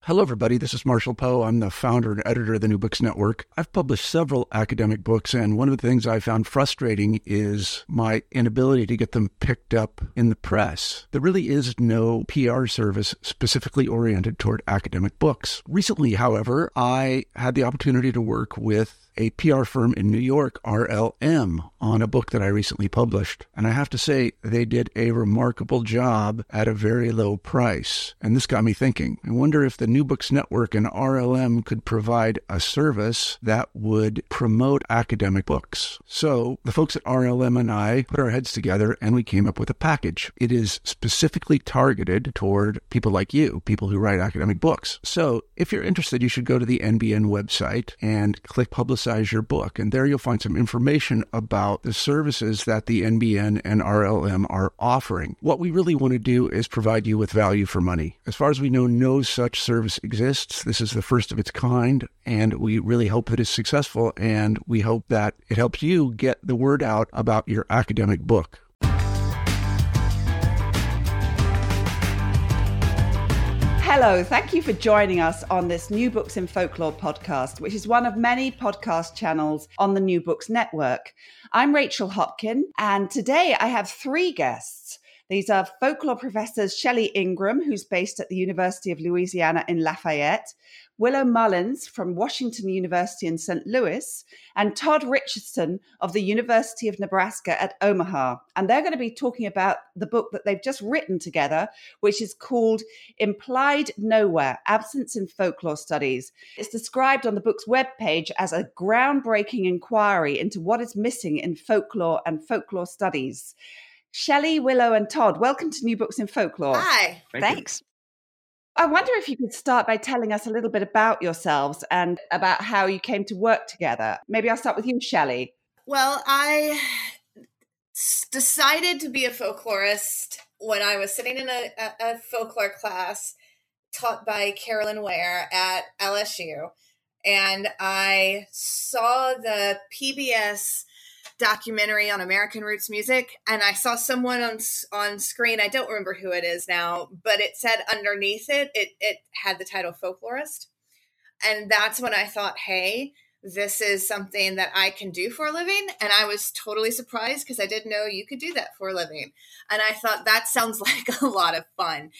Hello, everybody. This is Marshall Poe. I'm the founder and editor of the New Books Network. I've published several academic books, and one of the things I found frustrating is my inability to get them picked up in the press. There really is no PR service specifically oriented toward academic books. Recently, however, I had the opportunity to work with a PR firm in New York, RLM, on a book that I recently published. And I have to say, they did a remarkable job at a very low price. And this got me thinking. I wonder if the New Books Network and RLM could provide a service that would promote academic books. So the folks at RLM and I put our heads together and we came up with a package. It is specifically targeted toward people like you, people who write academic books. So if you're interested, you should go to the NBN website and click Publicize Your Book. And there you'll find some information about the services that the NBN and RLM are offering. What we really want to do is provide you with value for money. As far as we know, no such service exists. This is the first of its kind, and we really hope that it's successful, and we hope that it helps you get the word out about your academic book. Hello, thank you for joining us on this New Books in Folklore podcast, which is one of many podcast channels on the New Books Network. I'm Rachel Hopkin, and today I have three guests. These are folklore professors Shelley Ingram, who's based at the University of Louisiana in Lafayette, Willow Mullins from Washington University in St. Louis, and Todd Richardson of the University of Nebraska at Omaha. And they're going to be talking about the book that they've just written together, which is called Implied Nowhere: Absence in Folklore Studies. It's described on the book's webpage as a groundbreaking inquiry into what is missing in folklore and folklore studies. Shelley, Willow, and Todd, welcome to New Books in Folklore. Hi. Thanks. I wonder if you could start by telling us a little bit about yourselves and about how you came to work together. Maybe I'll start with you, Shelley. Well, I decided to be a folklorist when I was sitting in a folklore class taught by Carolyn Ware at LSU. And I saw the PBS documentary on American roots music, and I saw someone on screen. I don't remember who it is now, but it said underneath it had the title folklorist. And that's when I thought, hey, this is something that I can do for a living. And I was totally surprised because I didn't know you could do that for a living. And I thought that sounds like a lot of fun.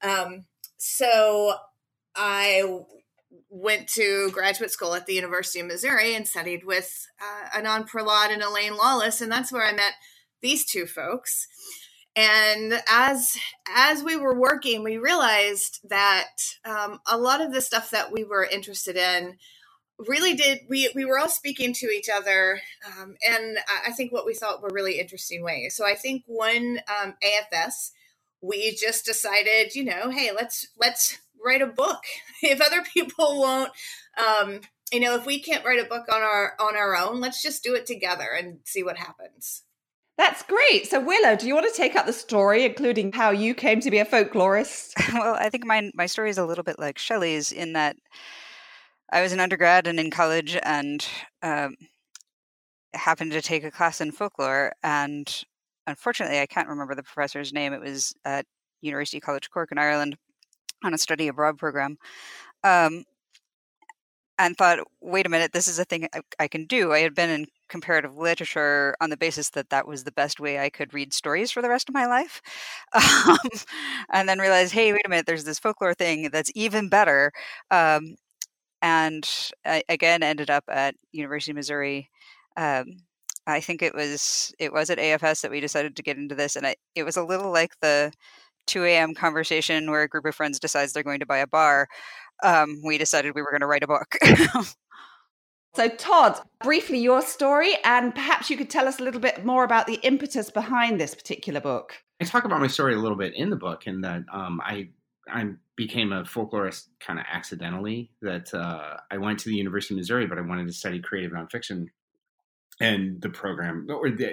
So I went to graduate school at the University of Missouri and studied with Anand Prahlad and Elaine Lawless. And that's where I met these two folks. And as we were working, we realized that a lot of the stuff that we were interested in really we were all speaking to each other. And I think what we thought were really interesting ways. So I think one AFS, we just decided, hey, let's write a book. If other people won't, if we can't write a book on our own, let's just do it together and see what happens. That's great. So Willow, do you want to take up the story, including how you came to be a folklorist? Well, I think my story is a little bit like Shelley's in that I was an undergrad and in college and happened to take a class in folklore. And unfortunately, I can't remember the professor's name. It was at University College Cork in Ireland on a study abroad program, and thought, wait a minute, this is a thing I can do. I had been in comparative literature on the basis that was the best way I could read stories for the rest of my life. And then realized, hey, wait a minute, there's this folklore thing that's even better. And I, again, ended up at University of Missouri. I think it was at AFS that we decided to get into this. And it was a little like the 2 a.m. conversation where a group of friends decides they're going to buy a bar. We decided we were going to write a book. So Todd, briefly your story, and perhaps you could tell us a little bit more about the impetus behind this particular book. I talk about my story a little bit in the book, in that I became a folklorist kind of accidentally. That I went to the University of Missouri, but I wanted to study creative nonfiction, and the program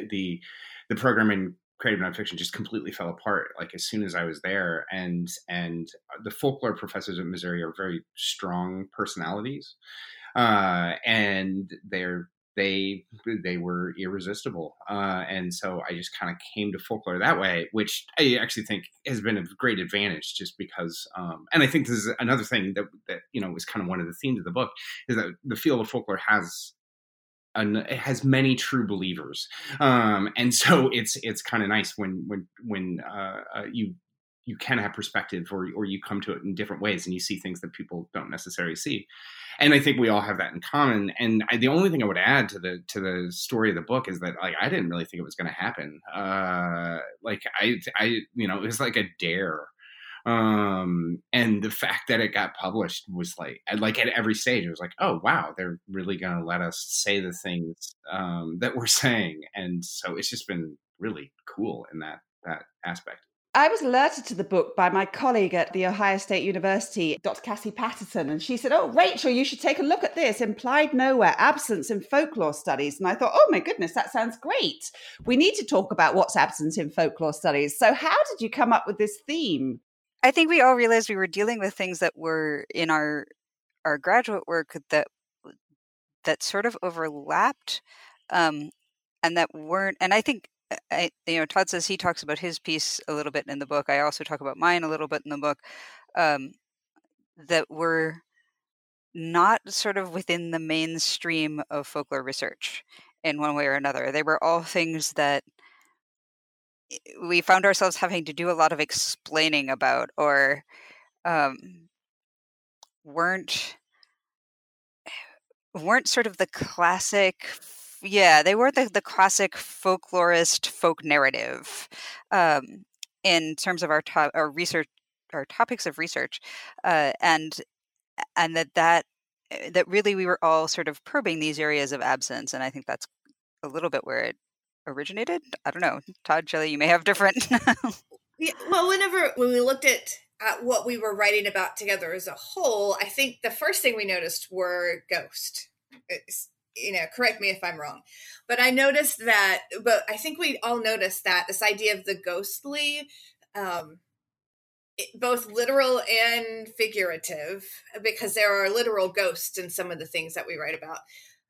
in creative nonfiction just completely fell apart. Like as soon as I was there, and the folklore professors at Missouri are very strong personalities, and they're they were irresistible. And so I just kind of came to folklore that way, which I actually think has been a great advantage, just because, and I think this is another thing that is kind of one of the themes of the book, is that the field of folklore it has many true believers. And so it's kind of nice when you can have perspective, or you come to it in different ways and you see things that people don't necessarily see. And I think we all have that in common. And the only thing I would add to the story of the book is that, like, I didn't really think it was going to happen. Like I it was like a dare. And the fact that it got published was like at every stage, it was like, oh wow, they're really going to let us say the things that we're saying. And so it's just been really cool in that aspect. I was alerted to the book by my colleague at the Ohio State University, Dr. Cassie Patterson, and she said, oh, Rachel, you should take a look at this, Implied Nowhere, Absence in Folklore Studies. And I thought, oh my goodness, that sounds great. We need to talk about what's absent in folklore studies. So how did you come up with this theme? I think we all realized we were dealing with things that were in our graduate work that sort of overlapped, and that weren't. And I think Todd says he talks about his piece a little bit in the book. I also talk about mine a little bit in the book, that were not sort of within the mainstream of folklore research in one way or another. They were all things that we found ourselves having to do a lot of explaining about, or weren't sort of the classic. Yeah, they weren't the classic folklorist folk narrative in terms of our research, our topics of research, and that really we were all sort of probing these areas of absence, and I think that's a little bit where it originated. I don't know, Todd, Shelley, you may have different. Yeah, well, when we looked at what we were writing about together as a whole, I think the first thing we noticed were ghosts. Correct me if I'm wrong, but I think we all noticed that this idea of the ghostly, both literal and figurative, because there are literal ghosts in some of the things that we write about,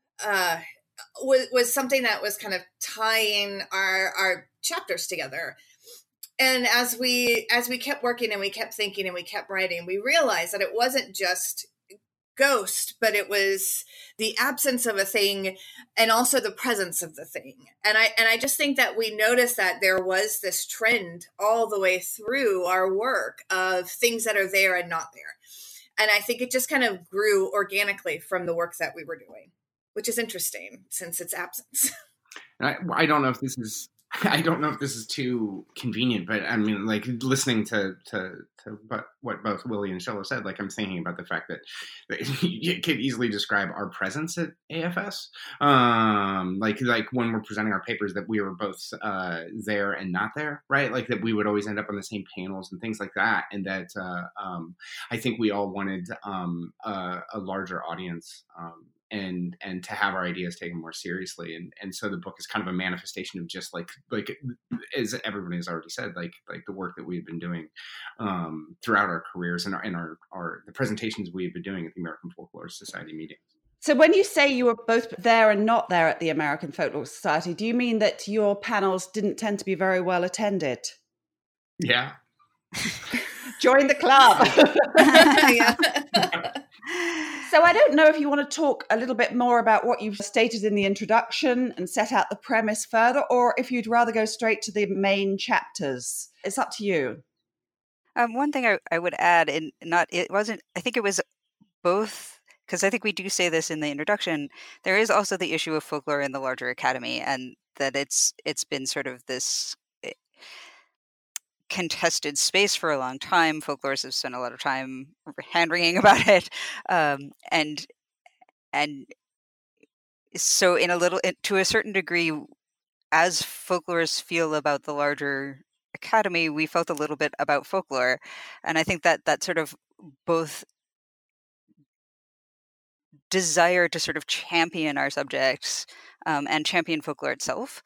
was something that was kind of tying our chapters together. And as we kept working and we kept thinking and we kept writing, we realized that it wasn't just ghost, but it was the absence of a thing and also the presence of the thing. And I just think that we noticed that there was this trend all the way through our work of things that are there and not there. And I think it just kind of grew organically from the work that we were doing, which is interesting since it's absence. I don't know if this is too convenient, but I mean, like, listening to what both Willie and Shella said, like, I'm thinking about the fact that you could easily describe our presence at AFS, like when we're presenting our papers, that we were both there and not there, right? Like that we would always end up on the same panels and things like that, and that I think we all wanted a larger audience. And to have our ideas taken more seriously, and so the book is kind of a manifestation of just like as everybody has already said, like the work that we've been doing throughout our careers and the presentations we've been doing at the American Folklore Society meetings. So when you say you were both there and not there at the American Folklore Society, do you mean that your panels didn't tend to be very well attended? Yeah. Join the club. Yeah. So I don't know if you want to talk a little bit more about what you've stated in the introduction and set out the premise further, or if you'd rather go straight to the main chapters. It's up to you. One thing I would add, I think it was both, because I think we do say this in the introduction, there is also the issue of folklore in the larger academy, and that it's been sort of this contested space for a long time. Folklorists have spent a lot of time hand-wringing about it, and so to a certain degree, as folklorists feel about the larger academy, we felt a little bit about folklore, and I think that sort of both desire to sort of champion our subjects and champion folklore itself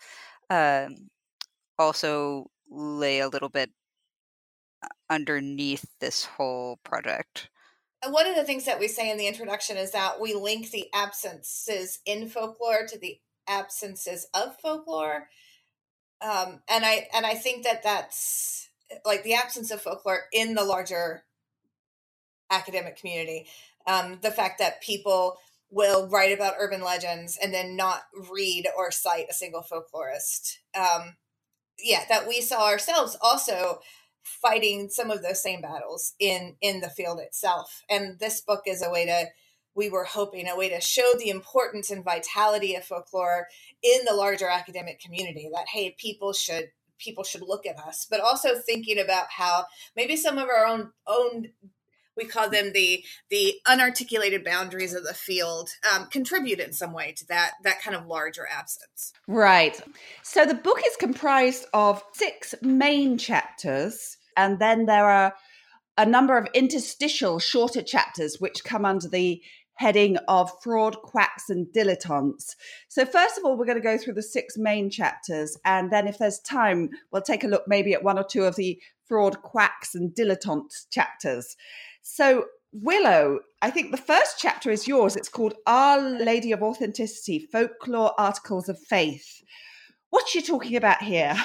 also lay a little bit underneath this whole project. one of the things that we say in the introduction is that we link the absences in folklore to the absences of folklore. And I think that that's like the absence of folklore in the larger academic community. The fact that people will write about urban legends and then not read or cite a single folklorist. That we saw ourselves also fighting some of those same battles in the field itself. And this book is we were hoping a way to show the importance and vitality of folklore in the larger academic community, that, hey, people should look at us, but also thinking about how maybe some of our own we call them the unarticulated boundaries of the field, contribute in some way to that kind of larger absence. Right. So the book is comprised of 6 main chapters, and then there are a number of interstitial shorter chapters which come under the heading of fraud, quacks, and dilettantes. So first of all, we're going to go through the 6 main chapters, and then if there's time, we'll take a look maybe at 1 or 2 of the fraud, quacks, and dilettantes chapters. So Willow, I think the first chapter is yours. It's called Our Lady of Authenticity, Folklore Articles of Faith. What's you talking about here?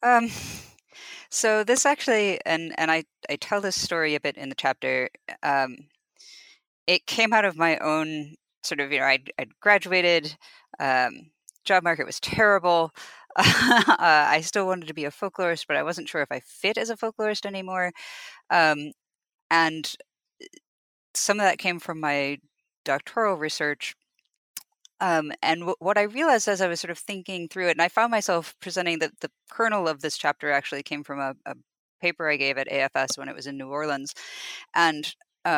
So this actually, and I tell this story a bit in the chapter. It came out of my own sort of, I'd graduated, job market was terrible. I still wanted to be a folklorist, but I wasn't sure if I fit as a folklorist anymore. And some of that came from my doctoral research. And what I realized as I was sort of thinking through it, and I found myself presenting that the kernel of this chapter actually came from a paper I gave at AFS when it was in New Orleans. And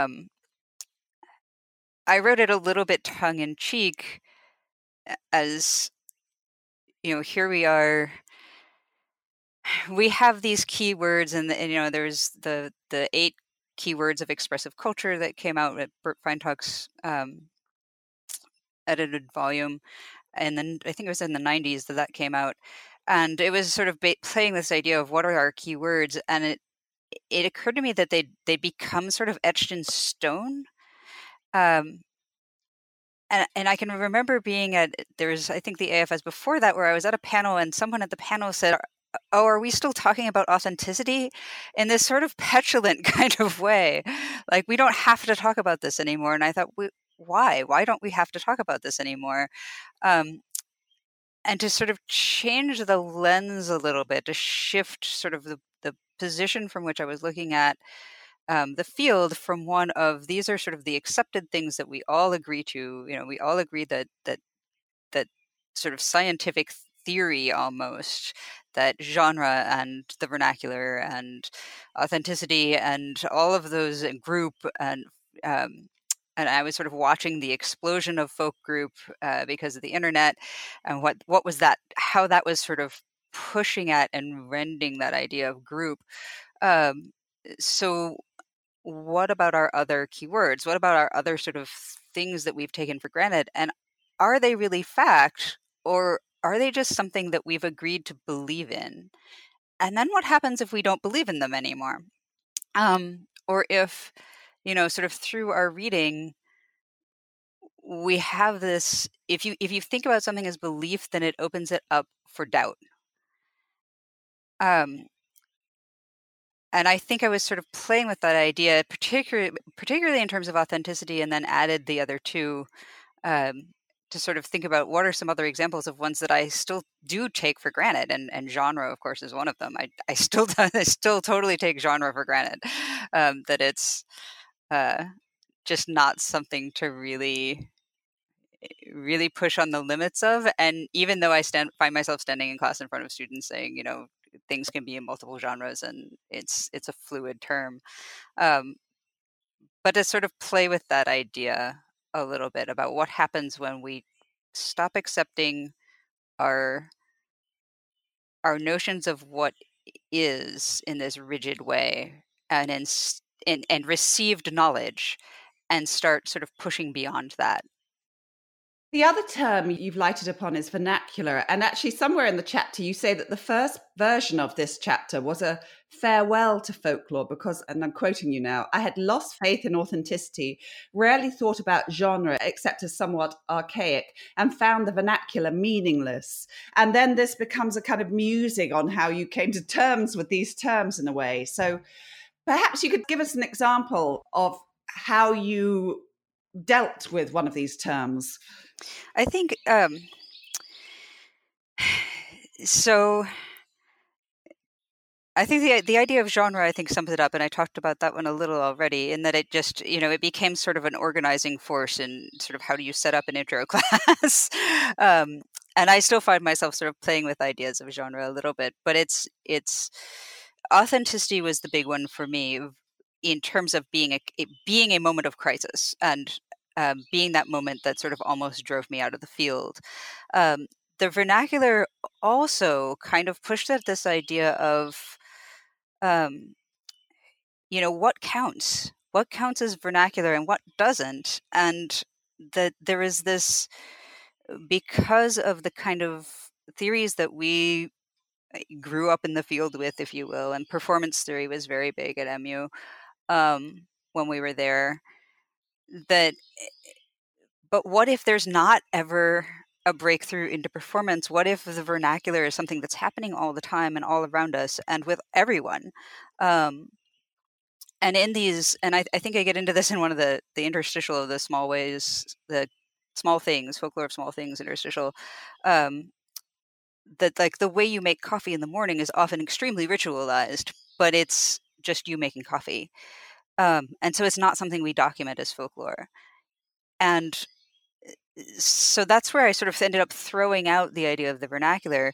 I wrote it a little bit tongue-in-cheek as, here we are. We have these keywords, and there's the 8 keywords of expressive culture that came out at Bert Feintuch's edited volume, and then I think it was in the 90s that came out, and it was sort of playing this idea of what are our keywords, and it occurred to me that they become sort of etched in stone. And I can remember being there was, I think, the AFS before that, where I was at a panel and someone at the panel said, "Oh, are we still talking about authenticity?" in this sort of petulant kind of way. Like, we don't have to talk about this anymore. And I thought, why? Why don't we have to talk about this anymore? And to sort of change the lens a little bit, to shift sort of the position from which I was looking at the field, from one of these are sort of the accepted things that we all agree to. We all agree that sort of scientific theory almost, that genre and the vernacular and authenticity and all of those group and I was sort of watching the explosion of folk group because of the internet, and what was that, how that was sort of pushing at and rending that idea of group. So what about our other keywords? What about our other sort of things that we've taken for granted? And are they really fact, or are they just something that we've agreed to believe in? And then what happens if we don't believe in them anymore? Or if, sort of through our reading, we have this, if you think about something as belief, then it opens it up for doubt. And I think I was sort of playing with that idea, particularly in terms of authenticity, and then added the other 2 to sort of think about what are some other examples of ones that I still do take for granted. And genre, of course, is one of them. I still totally take genre for granted, that it's just not something to really push on the limits of. And even though I find myself standing in class in front of students saying, things can be in multiple genres, and it's a fluid term. But to sort of play with that idea a little bit about what happens when we stop accepting our notions of what is in this rigid way, and and received knowledge, and start sort of pushing beyond that. The other term you've lighted upon is vernacular. And actually, somewhere in the chapter, you say that the first version of this chapter was a farewell to folklore because, and I'm quoting you now, I had lost faith in authenticity, rarely thought about genre except as somewhat archaic, and found the vernacular meaningless. And then this becomes a kind of musing on how you came to terms with these terms in a way. So perhaps you could give us an example of how you dealt with one of these terms. I think so. I think the idea of genre, I think, sums it up, and I talked about that one a little already, in that it just, it became sort of an organizing force in sort of how do you set up an intro class. And I still find myself sort of playing with ideas of genre a little bit, but it's authenticity was the big one for me in terms of being a moment of crisis, and being that moment that sort of almost drove me out of the field. The vernacular also kind of pushed at this idea of, what counts? What counts as vernacular and what doesn't? And that there is this, because of the kind of theories that we grew up in the field with, if you will, and performance theory was very big at MU when we were there. But what if there's not ever a breakthrough into performance? What if the vernacular is something that's happening all the time and all around us and with everyone? And in these, and I think I get into this in one of the interstitial of the small ways, the small things, folklore of small things interstitial, that like the way you make coffee in the morning is often extremely ritualized, but it's just you making coffee. And so it's not something we document as folklore. And so that's where I sort of ended up throwing out the idea of the vernacular.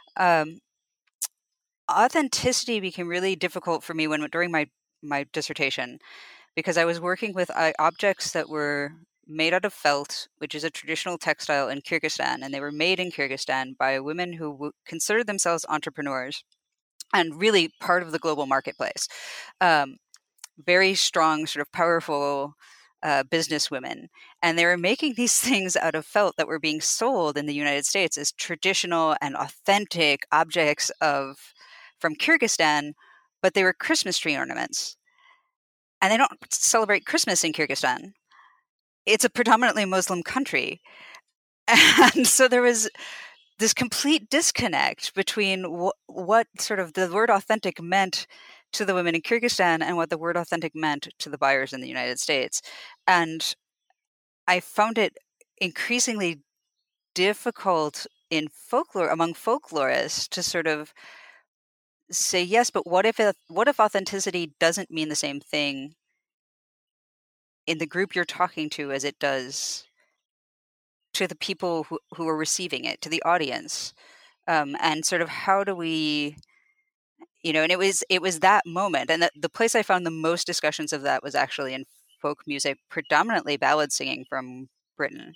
Authenticity became really difficult for me during my dissertation, because I was working with objects that were made out of felt, which is a traditional textile in Kyrgyzstan, and they were made in Kyrgyzstan by women who considered themselves entrepreneurs and really part of the global marketplace. Very strong, sort of powerful business women, and they were making these things out of felt that were being sold in the United States as traditional and authentic objects from Kyrgyzstan, but they were Christmas tree ornaments. And they don't celebrate Christmas in Kyrgyzstan. It's a predominantly Muslim country. And so there was this complete disconnect between what sort of the word authentic meant to the women in Kyrgyzstan and what the word authentic meant to the buyers in the United States. And I found it increasingly difficult in folklore, among folklorists, to sort of say, yes, but what if authenticity doesn't mean the same thing in the group you're talking to as it does to the people who are receiving it, to the audience? And sort of how do we, and it was that moment. And the place I found the most discussions of that was actually in folk music, predominantly ballad singing from Britain,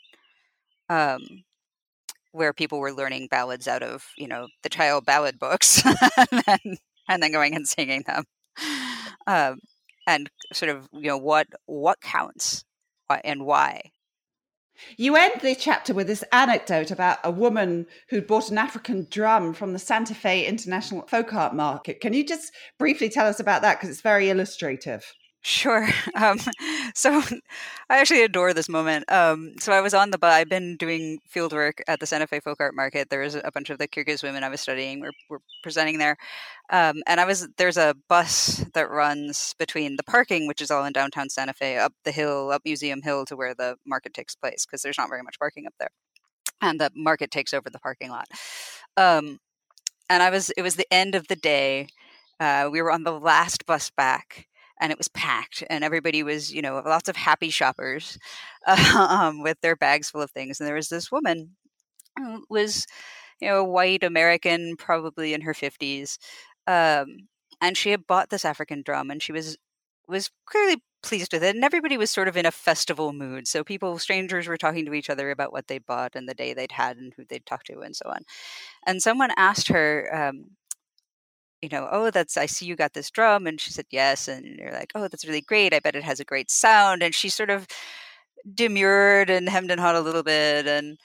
where people were learning ballads out of, the child ballad books and then going and singing them. And sort of, what counts and why. You end the chapter with this anecdote about a woman who'd bought an African drum from the Santa Fe International Folk Art Market. Can you just briefly tell us about that? Because it's very illustrative. Sure. So I actually adore this moment. So I was on the bus. I've been doing field work at the Santa Fe Folk Art Market. There was a bunch of the Kyrgyz women I was studying were presenting there. And there's a bus that runs between the parking, which is all in downtown Santa Fe, up the hill, up Museum Hill to where the market takes place, because there's not very much parking up there. And the market takes over the parking lot. And it was the end of the day. We were on the last bus back. And it was packed, and everybody was, lots of happy shoppers with their bags full of things. And there was this woman who was, a white American, probably in her 50s. And she had bought this African drum, and she was clearly pleased with it. And everybody was sort of in a festival mood. So strangers were talking to each other about what they'd bought and the day they'd had and who they'd talked to and so on. And someone asked her, I see you got this drum. And she said, yes. And you're like, oh, that's really great. I bet it has a great sound. And she sort of demurred and hemmed and hawed a little bit, and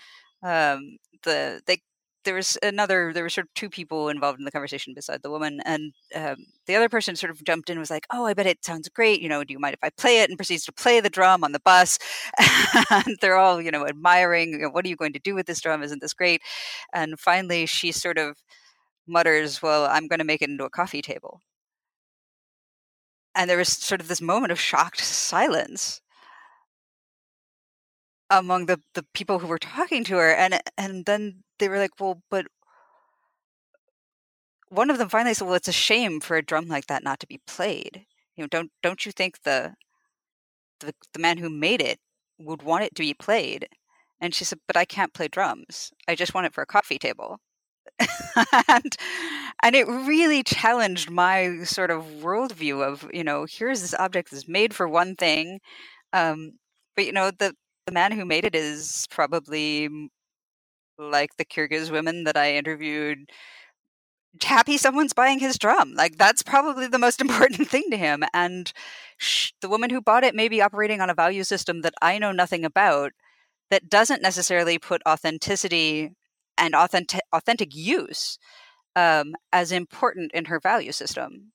there were sort of two people involved in the conversation beside the woman, and the other person sort of jumped in and was like, "Oh, I bet it sounds great. Do you mind if I play it?" And proceeds to play the drum on the bus. And they're all, admiring, what are you going to do with this drum? Isn't this great? And finally she sort of mutters, "Well, I'm going to make it into a coffee table." And there was sort of this moment of shocked silence among the people who were talking to her, and then they were like, "Well, but," one of them finally said, "Well, it's a shame for a drum like that not to be played. Don't you think the man who made it would want it to be played?" And she said, "But I can't play drums. I just want it for a coffee table." and it really challenged my sort of worldview of, here's this object that's made for one thing, but the man who made it is probably, like the Kyrgyz women that I interviewed, happy someone's buying his drum. Like, that's probably the most important thing to him. And the woman who bought it may be operating on a value system that I know nothing about, that doesn't necessarily put authenticity and authentic use as important in her value system.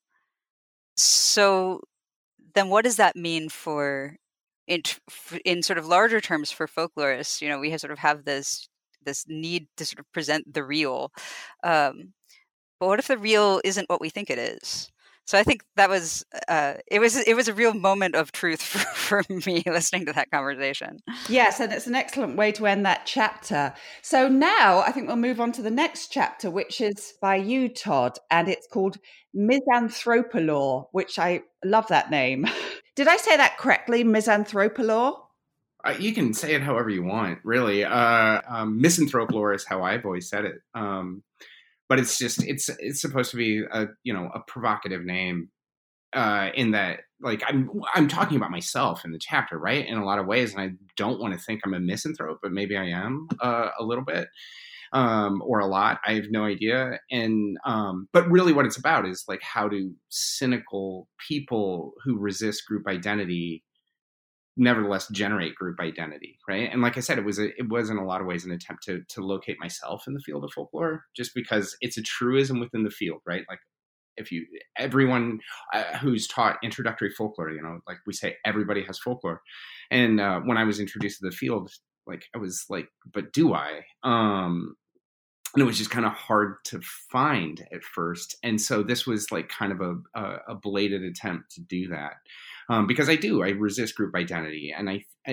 So then what does that mean for, in sort of larger terms, for folklorists? We sort of have this need to sort of present the real. But what if the real isn't what we think it is? So I think that was it was a real moment of truth for me listening to that conversation. Yes, and it's an excellent way to end that chapter. So now I think we'll move on to the next chapter, which is by you, Todd, and it's called Misanthropolaw, which I love that name. Did I say that correctly, Misanthropolaw? You can say it however you want, really. Misanthropolaw is how I've always said it. But it's just it's supposed to be a provocative name in that, like, I'm talking about myself in the chapter, right, in a lot of ways, and I don't want to think I'm a misanthrope, but maybe I am a little bit or a lot. I have no idea. And but really what it's about is, like, how do cynical people who resist group identity nevertheless generate group identity, right? And like I said, it was in a lot of ways an attempt to locate myself in the field of folklore, just because it's a truism within the field, right? Like, everyone who's taught introductory folklore, like we say, everybody has folklore. And when I was introduced to the field, like, I was like, but do I? And it was just kind of hard to find at first. And so this was like kind of a belated attempt to do that. Because I resist group identity, and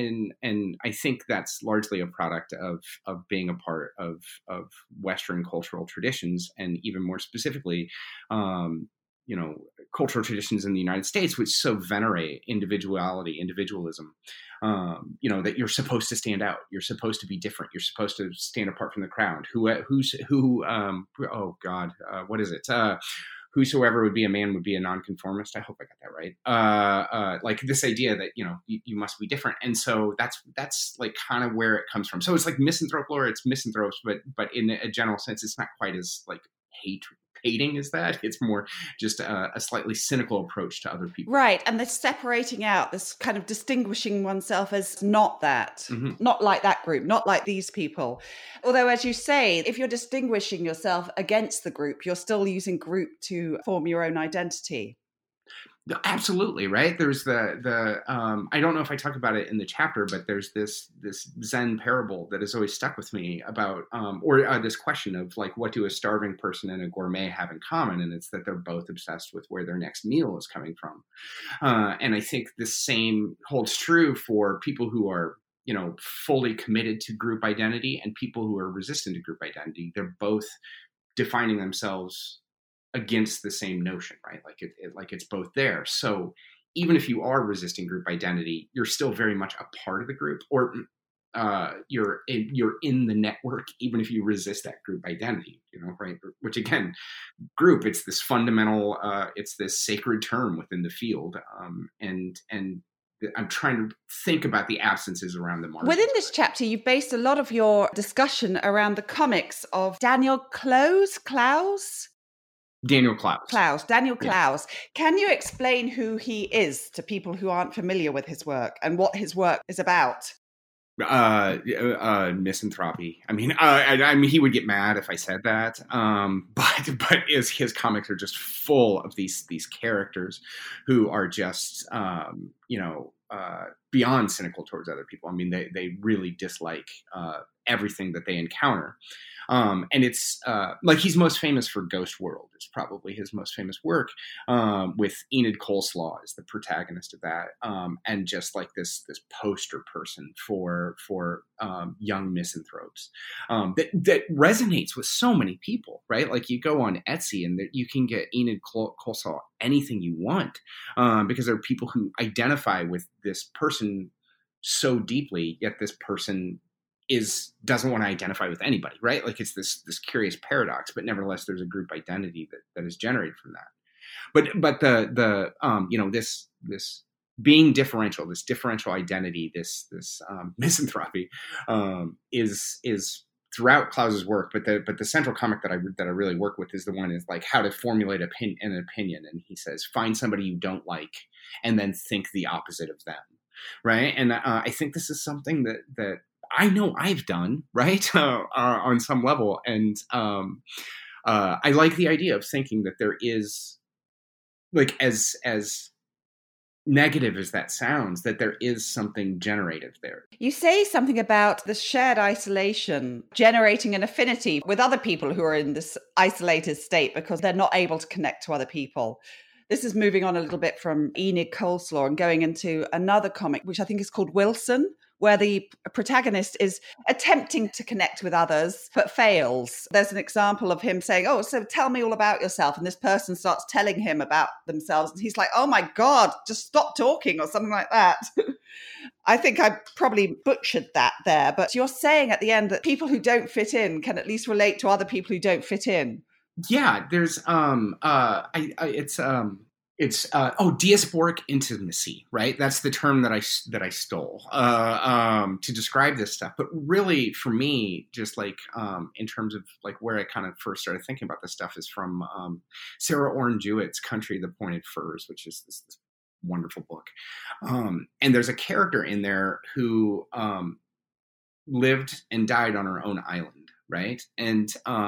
I think that's largely a product of being a part of Western cultural traditions, and even more specifically, cultural traditions in the United States, which so venerate individualism. That you're supposed to stand out, you're supposed to be different, you're supposed to stand apart from the crowd. What is it? Whosoever would be a man would be a nonconformist. I hope I got that right. Like this idea that, you must be different. And so that's like kind of where it comes from. So it's like misanthropolaw, it's misanthropes, but in a general sense, it's not quite as like hating as that. It's more just a slightly cynical approach to other people. Right. And this separating out, this kind of distinguishing oneself as not that, not like that group, not like these people. Although, as you say, if you're distinguishing yourself against the group, you're still using group to form your own identity. Absolutely, right? There's the I don't know if I talk about it in the chapter, but there's this Zen parable that has always stuck with me about this question of, like, what do a starving person and a gourmet have in common? And it's that they're both obsessed with where their next meal is coming from. And I think the same holds true for people who are fully committed to group identity and people who are resistant to group identity. They're both defining themselves against the same notion, right? Like it's both there. So even if you are resisting group identity, you're still very much a part of the group, or you're in the network, even if you resist that group identity, right? Which again, group, it's this fundamental, it's this sacred term within the field. And I'm trying to think about the absences around the margins. Within this chapter, you've based a lot of your discussion around the comics of Daniel Clowes. Daniel Clowes. Daniel Clowes. Yeah. Can you explain who he is to people who aren't familiar with his work and what his work is about? Misanthropy. I mean, he would get mad if I said that. But his comics are just full of these characters who are just, beyond cynical towards other people. I mean, they really dislike everything that they encounter. And it's like he's most famous for Ghost World. It's probably his most famous work, with Enid Coleslaw as the protagonist of that, and just like this poster person for young misanthropes, that resonates with so many people, right? Like you go on Etsy and you can get Enid Coleslaw anything you want, because there are people who identify with this person so deeply, yet this person doesn't want to identify with anybody, right? Like it's this curious paradox, but nevertheless, there's a group identity that is generated from that. But this being differential, this differential identity, this misanthropy, is throughout Clowes's work. But the central comic that I really work with is the one is like how to formulate an opinion, and he says find somebody you don't like, and then think the opposite of them, right? And I think this is something that I know I've done, right, on some level. And I like the idea of thinking that there is, like, as negative as that sounds, that there is something generative there. You say something about the shared isolation generating an affinity with other people who are in this isolated state because they're not able to connect to other people. This is moving on a little bit from Enid Coleslaw and going into another comic, which I think is called Wilson, where the protagonist is attempting to connect with others, but fails. There's an example of him saying, oh, so tell me all about yourself. And this person starts telling him about themselves. And he's like, oh my God, just stop talking, or something like that. I think I probably butchered that there. But you're saying at the end that people who don't fit in can at least relate to other people who don't fit in. Yeah, there's diasporic intimacy, right? That's the term that I stole to describe this stuff. But really, for me, just like in terms of like where I kind of first started thinking about this stuff is from Sarah Orne Jewett's Country of the Pointed Firs, which is this wonderful book. And there's a character in there who lived and died on her own island, right? And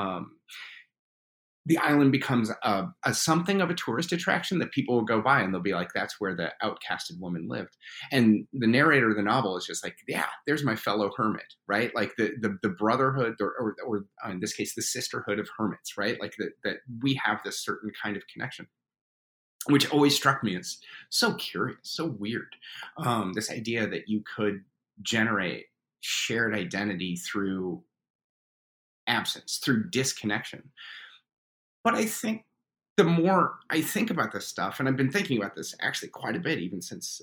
the island becomes a something of a tourist attraction that people will go by and they'll be like, that's where the outcasted woman lived. And the narrator of the novel is just like, yeah, there's my fellow hermit, right? Like the brotherhood or in this case, the sisterhood of hermits, right? Like that we have this certain kind of connection, which always struck me as so curious, so weird. This idea that you could generate shared identity through absence, through disconnection. But I think the more I think about this stuff, and I've been thinking about this actually quite a bit, even since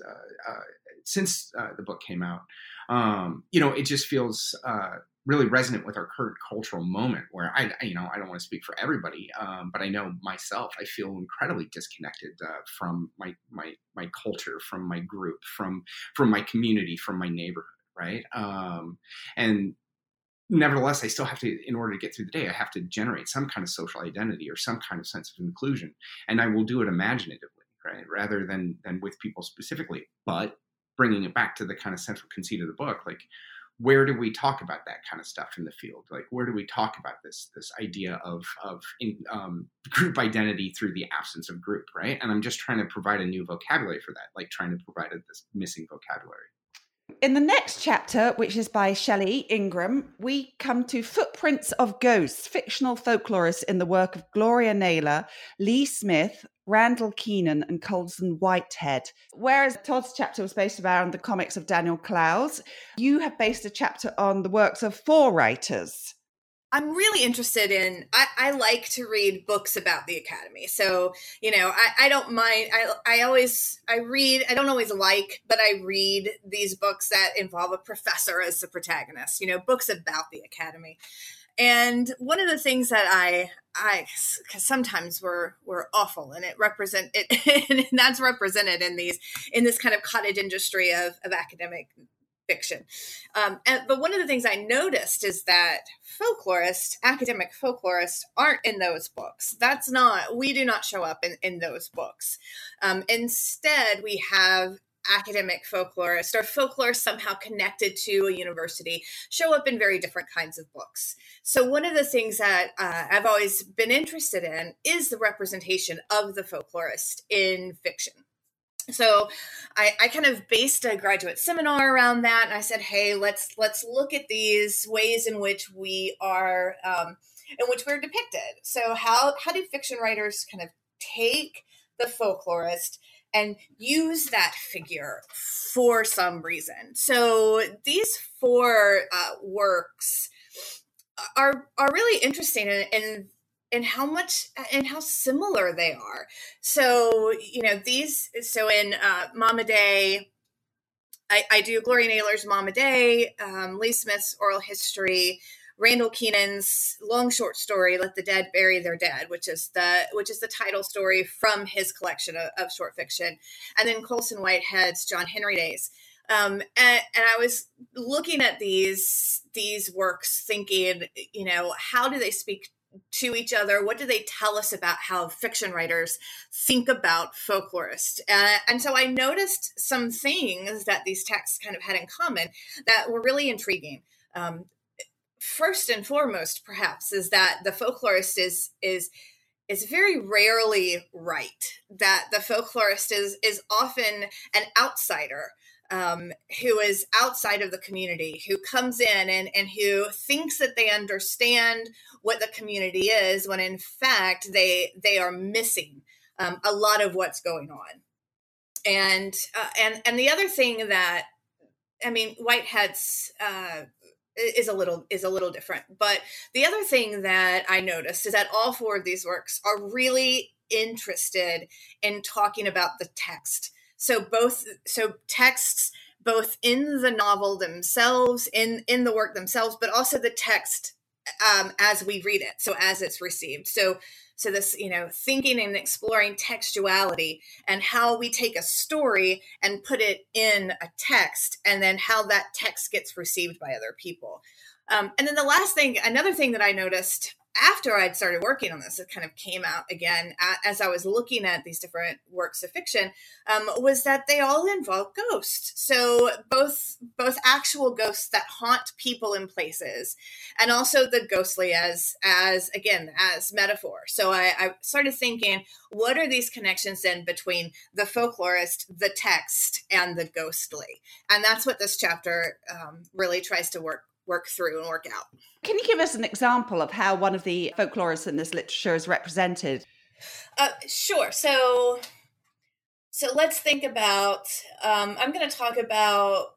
the book came out, it just feels really resonant with our current cultural moment where I don't want to speak for everybody, but I know myself, I feel incredibly disconnected from my culture, from my group, from my community, from my neighborhood, right? And nevertheless, I still have to, in order to get through the day, I have to generate some kind of social identity or some kind of sense of inclusion. And I will do it imaginatively, right? Rather than with people specifically, but bringing it back to the kind of central conceit of the book, like where do we talk about that kind of stuff in the field? Like where do we talk about this idea of group identity through the absence of group, right? And I'm just trying to provide a new vocabulary for that, like trying to provide this missing vocabulary. In the next chapter, which is by Shelley Ingram, we come to Footprints of Ghosts, fictional folklorists in the work of Gloria Naylor, Lee Smith, Randall Keenan, and Colson Whitehead. Whereas Todd's chapter was based around the comics of Daniel Clowes, you have based a chapter on the works of 4 writers. I'm really interested in, I like to read books about the Academy. So, I don't mind. I read, I don't always like, but I read these books that involve a professor as the protagonist, books about the Academy. And one of the things that I cause sometimes we're awful, and and that's represented in this kind of cottage industry of academic fiction. But one of the things I noticed is that academic folklorists aren't in those books. We do not show up in those books. Instead, we have academic folklorists or folklorists somehow connected to a university show up in very different kinds of books. So one of the things that I've always been interested in is the representation of the folklorist in fiction. So I kind of based a graduate seminar around that, and I said, hey, let's look at these ways in which we are in which we're depicted. So how do fiction writers kind of take the folklorist and use that figure for some reason? So these 4 works are really interesting in how similar they are. So, in Mama Day, I do Gloria Naylor's Mama Day, Lee Smith's Oral History, Randall Keenan's long short story, Let the Dead Bury Their Dead, which is the title story from his collection of short fiction. And then Colson Whitehead's John Henry Days. And I was looking at these works thinking, how do they speak to each other? What do they tell us about how fiction writers think about folklorists? And so I noticed some things that these texts kind of had in common that were really intriguing. First and foremost, perhaps, is that the folklorist is very rarely right. That the folklorist is often an outsider, who is outside of the community, who comes in and who thinks that they understand what the community is, when in fact they are missing a lot of what's going on. And the other thing that, Whitehead's is a little different, but the other thing that I noticed is that all 4 of these works are really interested in talking about the text. So texts both in the novel themselves, in the work themselves, but also the text as we read it, so as it's received. So this, thinking and exploring textuality and how we take a story and put it in a text, and then how that text gets received by other people. And then another thing that I noticed after I'd started working on this, it kind of came out again as I was looking at these different works of fiction, was that they all involve ghosts. So both actual ghosts that haunt people in places, and also the ghostly as metaphor. So I started thinking, what are these connections then between the folklorist, the text, and the ghostly? And that's what this chapter really tries to work through and work out. Can you give us an example of how one of the folklorists in this literature is represented? Sure. So let's think about, I'm going to talk about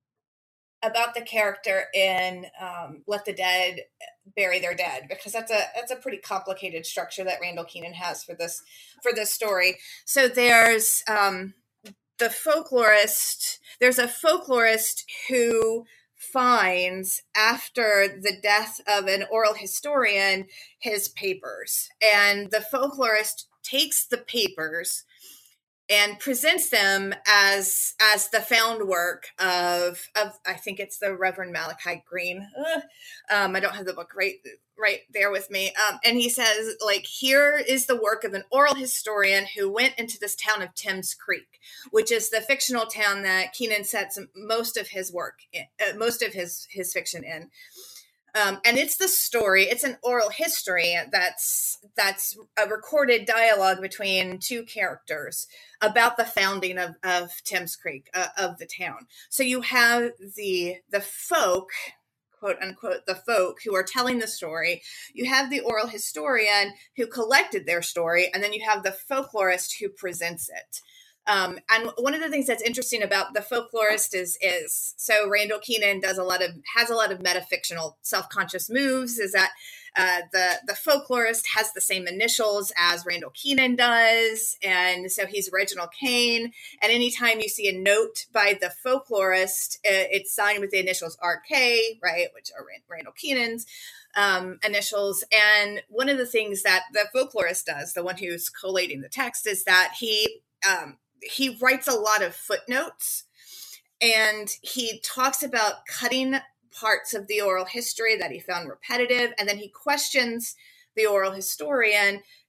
the character in Let the Dead Bury Their Dead, because that's a pretty complicated structure that Randall Keenan has for this story. So there's the folklorist. There's a folklorist who finds, after the death of an oral historian, his papers, and the folklorist takes the papers and presents them as the found work of I think it's the Reverend Malachi Green. I don't have the book right there with me. And he says, here is the work of an oral historian who went into this town of Timms Creek, which is the fictional town that Keenan sets most of his work, most of his fiction in. And it's the story, it's an oral history that's a recorded dialogue between 2 characters about the founding of Timms Creek, of the town. So you have the folk, quote unquote, the folk who are telling the story. You have the oral historian who collected their story, and then you have the folklorist who presents it. And one of the things that's interesting about the folklorist is so Randall Keenan has a lot of metafictional self-conscious moves, is that the folklorist has the same initials as Randall Keenan does, and so he's Reginald Kane. And anytime you see a note by the folklorist, it's signed with the initials RK, right, which are Randall Keenan's initials. And one of the things that the folklorist does, the one who's collating the text, is that he writes a lot of footnotes, and he talks about cutting parts of the oral history that he found repetitive, and then he questions the oral historian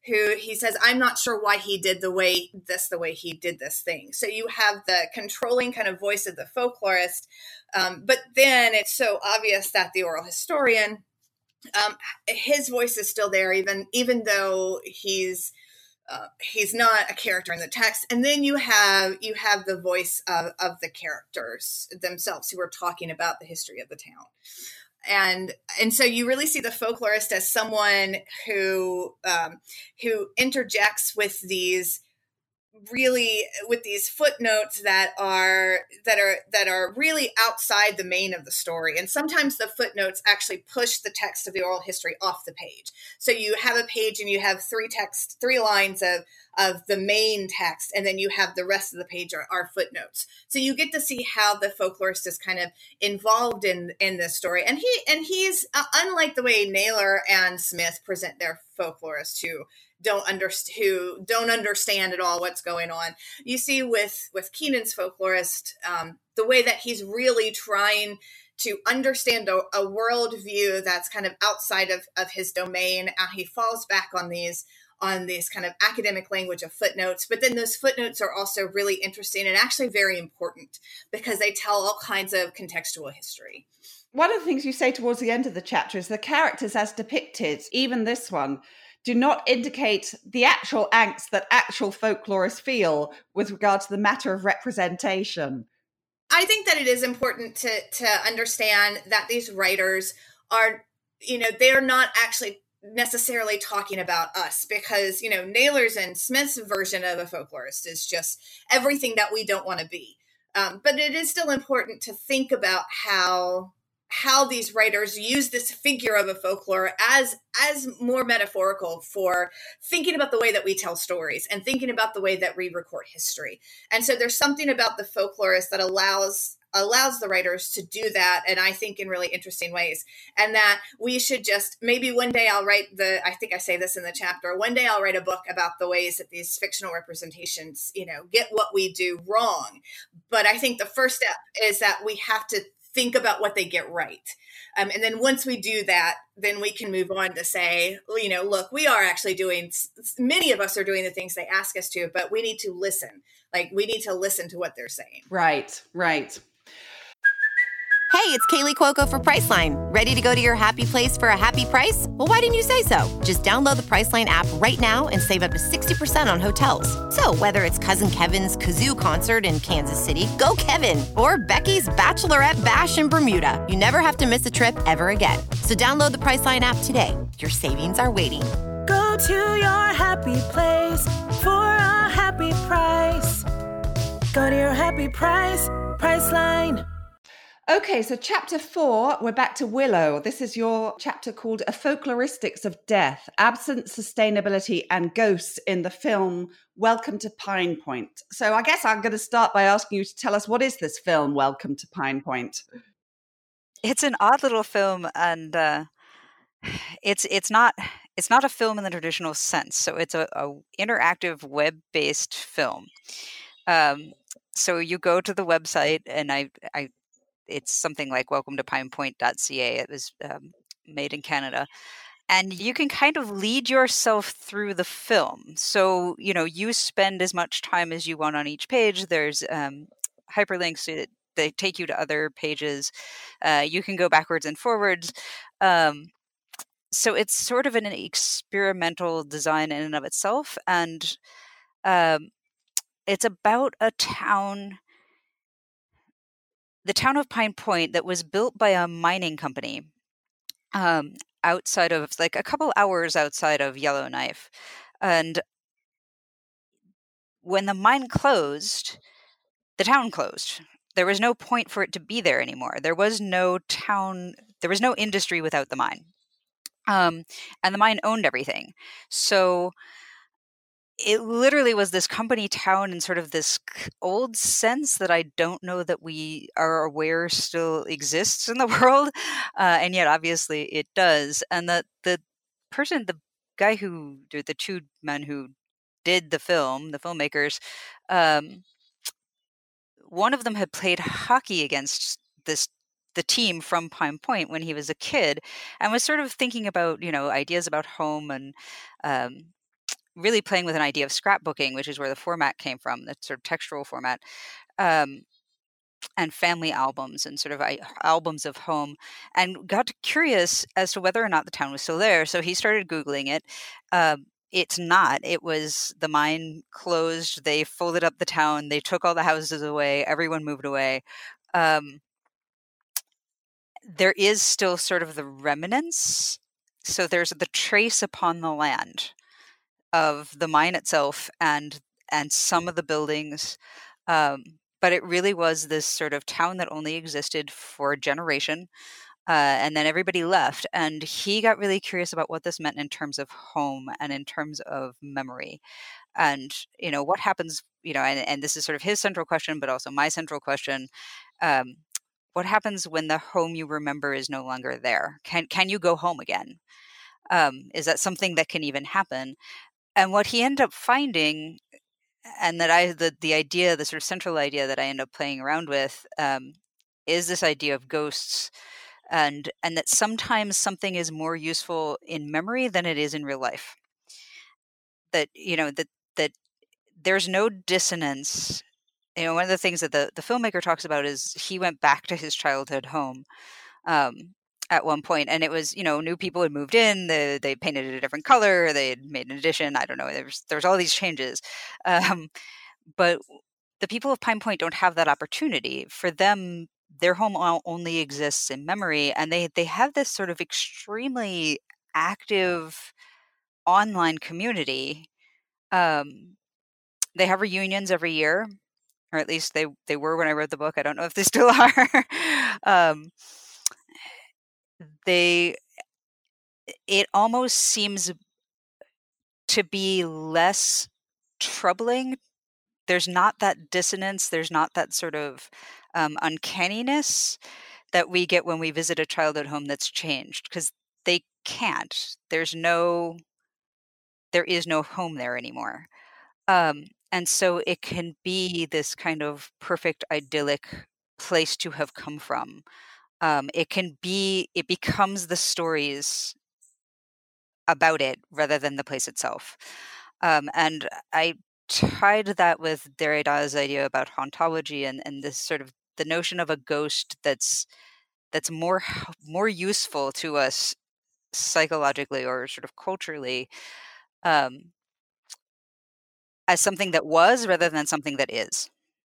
who he says, I'm not sure why he did the way he did this thing. So you have the controlling kind of voice of the folklorist, but then it's so obvious that the oral historian, his voice is still there, even though he's not a character in the text. And then you have the voice of the characters themselves who are talking about the history of the town. And so you really see the folklorist as someone who interjects with these footnotes that are really outside the main of the story. And sometimes the footnotes actually push the text of the oral history off the page. So you have a page and you have three lines of the main text, and then you have the rest of the page are footnotes. So you get to see how the folklorist is kind of involved in this story. And he's unlike the way Naylor and Smith present their folklorists who don't understand at all what's going on. You see with Keenan's folklorist, the way that he's really trying to understand a worldview that's kind of outside of his domain. He falls back on these kind of academic language of footnotes, but then those footnotes are also really interesting and actually very important because they tell all kinds of contextual history. One of the things you say towards the end of the chapter is the characters as depicted, even this one, do not indicate the actual angst that actual folklorists feel with regard to the matter of representation. I think that it is important to understand that these writers are, they're not actually necessarily talking about us, because, Naylor's and Smith's version of a folklorist is just everything that we don't want to be. But it is still important to think about how these writers use this figure of a folklore as more metaphorical for thinking about the way that we tell stories and thinking about the way that we record history. And so there's something about the folklorist that allows the writers to do that, and I think in really interesting ways. And that we should just, maybe one day I'll write I think I say this in the chapter, one day I'll write a book about the ways that these fictional representations, get what we do wrong. But I think the first step is that we have to think about what they get right. And then once we do that, then we can move on to say, look, we are actually many of us are doing the things they ask us to, but we need to listen. We need to listen to what they're saying. Right. Hey, it's Kaylee Cuoco for Priceline. Ready to go to your happy place for a happy price? Well, why didn't you say so? Just download the Priceline app right now and save up to 60% on hotels. So whether it's Cousin Kevin's Kazoo Concert in Kansas City, go Kevin, or Becky's Bachelorette Bash in Bermuda, you never have to miss a trip ever again. So download the Priceline app today. Your savings are waiting. Go to your happy place for a happy price. Go to your happy price, Priceline. Okay, so chapter 4, we're back to Willow. This is your chapter called A Folkloristics of Death, Absence, Sustainability, and Ghosts in the film Welcome to Pine Point. So I guess I'm going to start by asking you to tell us, what is this film, Welcome to Pine Point? It's an odd little film, and it's not a film in the traditional sense. So it's a interactive web-based film. So you go to the website, and it's something like welcometopinepoint.ca. It was made in Canada. And you can kind of lead yourself through the film. So, you spend as much time as you want on each page. There's hyperlinks. They take you to other pages. You can go backwards and forwards. So it's sort of an experimental design in and of itself. And it's about a town... The town of Pine Point that was built by a mining company outside of, a couple hours outside of Yellowknife. And when the mine closed, the town closed. There was no point for it to be there anymore. There was no town, there was no industry without the mine. And the mine owned everything. So it literally was this company town in sort of this old sense that I don't know that we are aware still exists in the world. And yet obviously it does. And the guy the two men who did the film, the filmmakers, one of them had played hockey against the team from Pine Point when he was a kid, and was sort of thinking about, ideas about home and really playing with an idea of scrapbooking, which is where the format came from, the sort of textual format, um, and family albums and sort of albums of home, and got curious as to whether or not the town was still there. So he started Googling it. It's not. It was, the mine closed. They folded up the town. They took all the houses away. Everyone moved away. There is still sort of the remnants. So there's the trace upon the land of the mine itself and some of the buildings. But it really was this sort of town that only existed for a generation. And then everybody left. And he got really curious about what this meant in terms of home and in terms of memory. And, what happens, and this is sort of his central question, but also my central question. What happens when the home you remember is no longer there? Can you go home again? Is that something that can even happen? And what he ended up finding, and that the sort of central idea that I end up playing around with, is this idea of ghosts, and that sometimes something is more useful in memory than it is in real life. That that there's no dissonance. One of the things that the filmmaker talks about is he went back to his childhood home at one point, and it was, new people had moved in, they painted it a different color, they had made an addition, I don't know, there's all these changes. But the people of Pine Point don't have that opportunity. For them, their home only exists in memory, and they have this sort of extremely active online community. They have reunions every year, or at least they were when I wrote the book. I don't know if they still are. It almost seems to be less troubling. There's not that dissonance. There's not that sort of uncanniness that we get when we visit a childhood home that's changed, because they can't. There is no home there anymore. And so it can be this kind of perfect, idyllic place to have come from. It becomes the stories about it rather than the place itself. And I tied that with Derrida's idea about hauntology and this sort of the notion of a ghost that's more useful to us psychologically or sort of culturally, as something that was rather than something that is.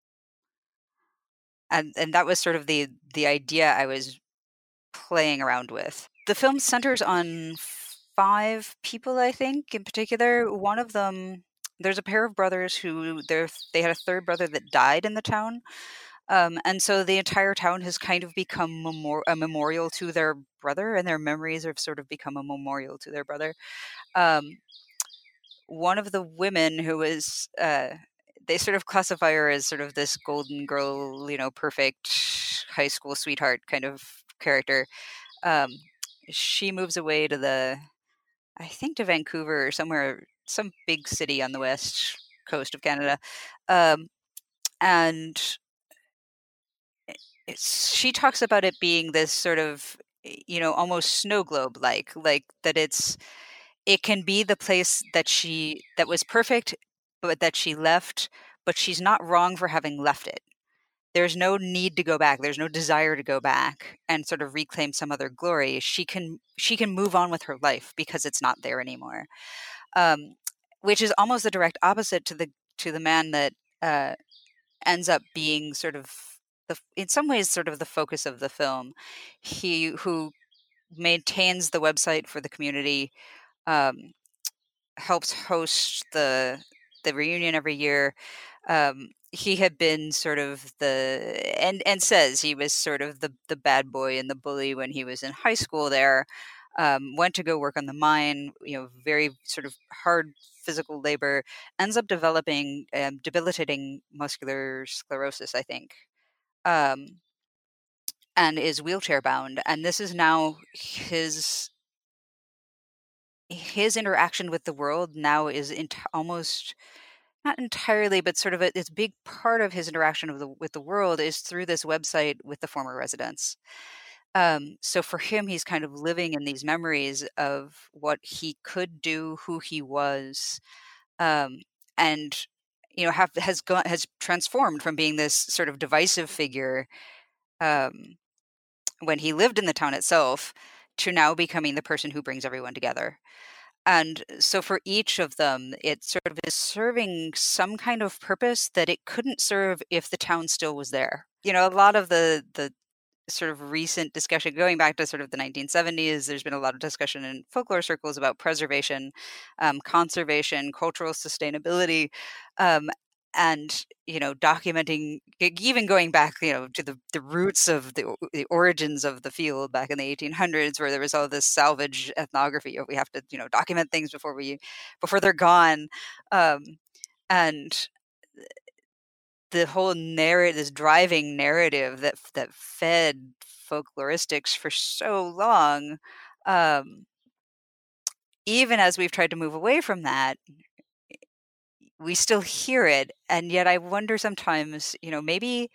And that was sort of the idea I was playing around with. The film centers on 5 people, I think, in particular. One of them, there's a pair of brothers who they had a third brother that died in the town. And so the entire town has kind of become a memorial to their brother, and their memories have sort of become a memorial to their brother. One of the women who was, they sort of classify her as sort of this golden girl, perfect high school sweetheart kind of character. She moves away to I think to Vancouver or somewhere, some big city on the west coast of Canada. And she talks about it being this sort of, almost snow globe like that it can be the place that was perfect, but that she left, but she's not wrong for having left it. There's no need to go back. There's no desire to go back and sort of reclaim some other glory. She can move on with her life because it's not there anymore. Which is almost the direct opposite to the man that ends up being sort of in some ways sort of the focus of the film. He who maintains the website for the community, helps host the reunion every year. He had been sort of and says he was sort of the bad boy and the bully when he was in high school there. Went to go work on the mine, very sort of hard physical labor, ends up developing debilitating muscular sclerosis, I think, and is wheelchair bound. And this is now his interaction with the world now is almost not entirely, but sort of it's a big part of his interaction with the world is through this website with the former residents. So for him, he's kind of living in these memories of what he could do, who he was, and has transformed from being this sort of divisive figure when he lived in the town itself to now becoming the person who brings everyone together. And so for each of them, it sort of is serving some kind of purpose that it couldn't serve if the town still was there. A lot of the sort of recent discussion going back to sort of the 1970s, there's been a lot of discussion in folklore circles about preservation, conservation, cultural sustainability, and documenting, even going back to the roots of the origins of the field back in the 1800s, where there was all this salvage ethnography of we have to document things before they're gone, and the whole narrative, this driving narrative that fed folkloristics for so long, even as we've tried to move away from that, we still hear it. And yet I wonder sometimes, maybe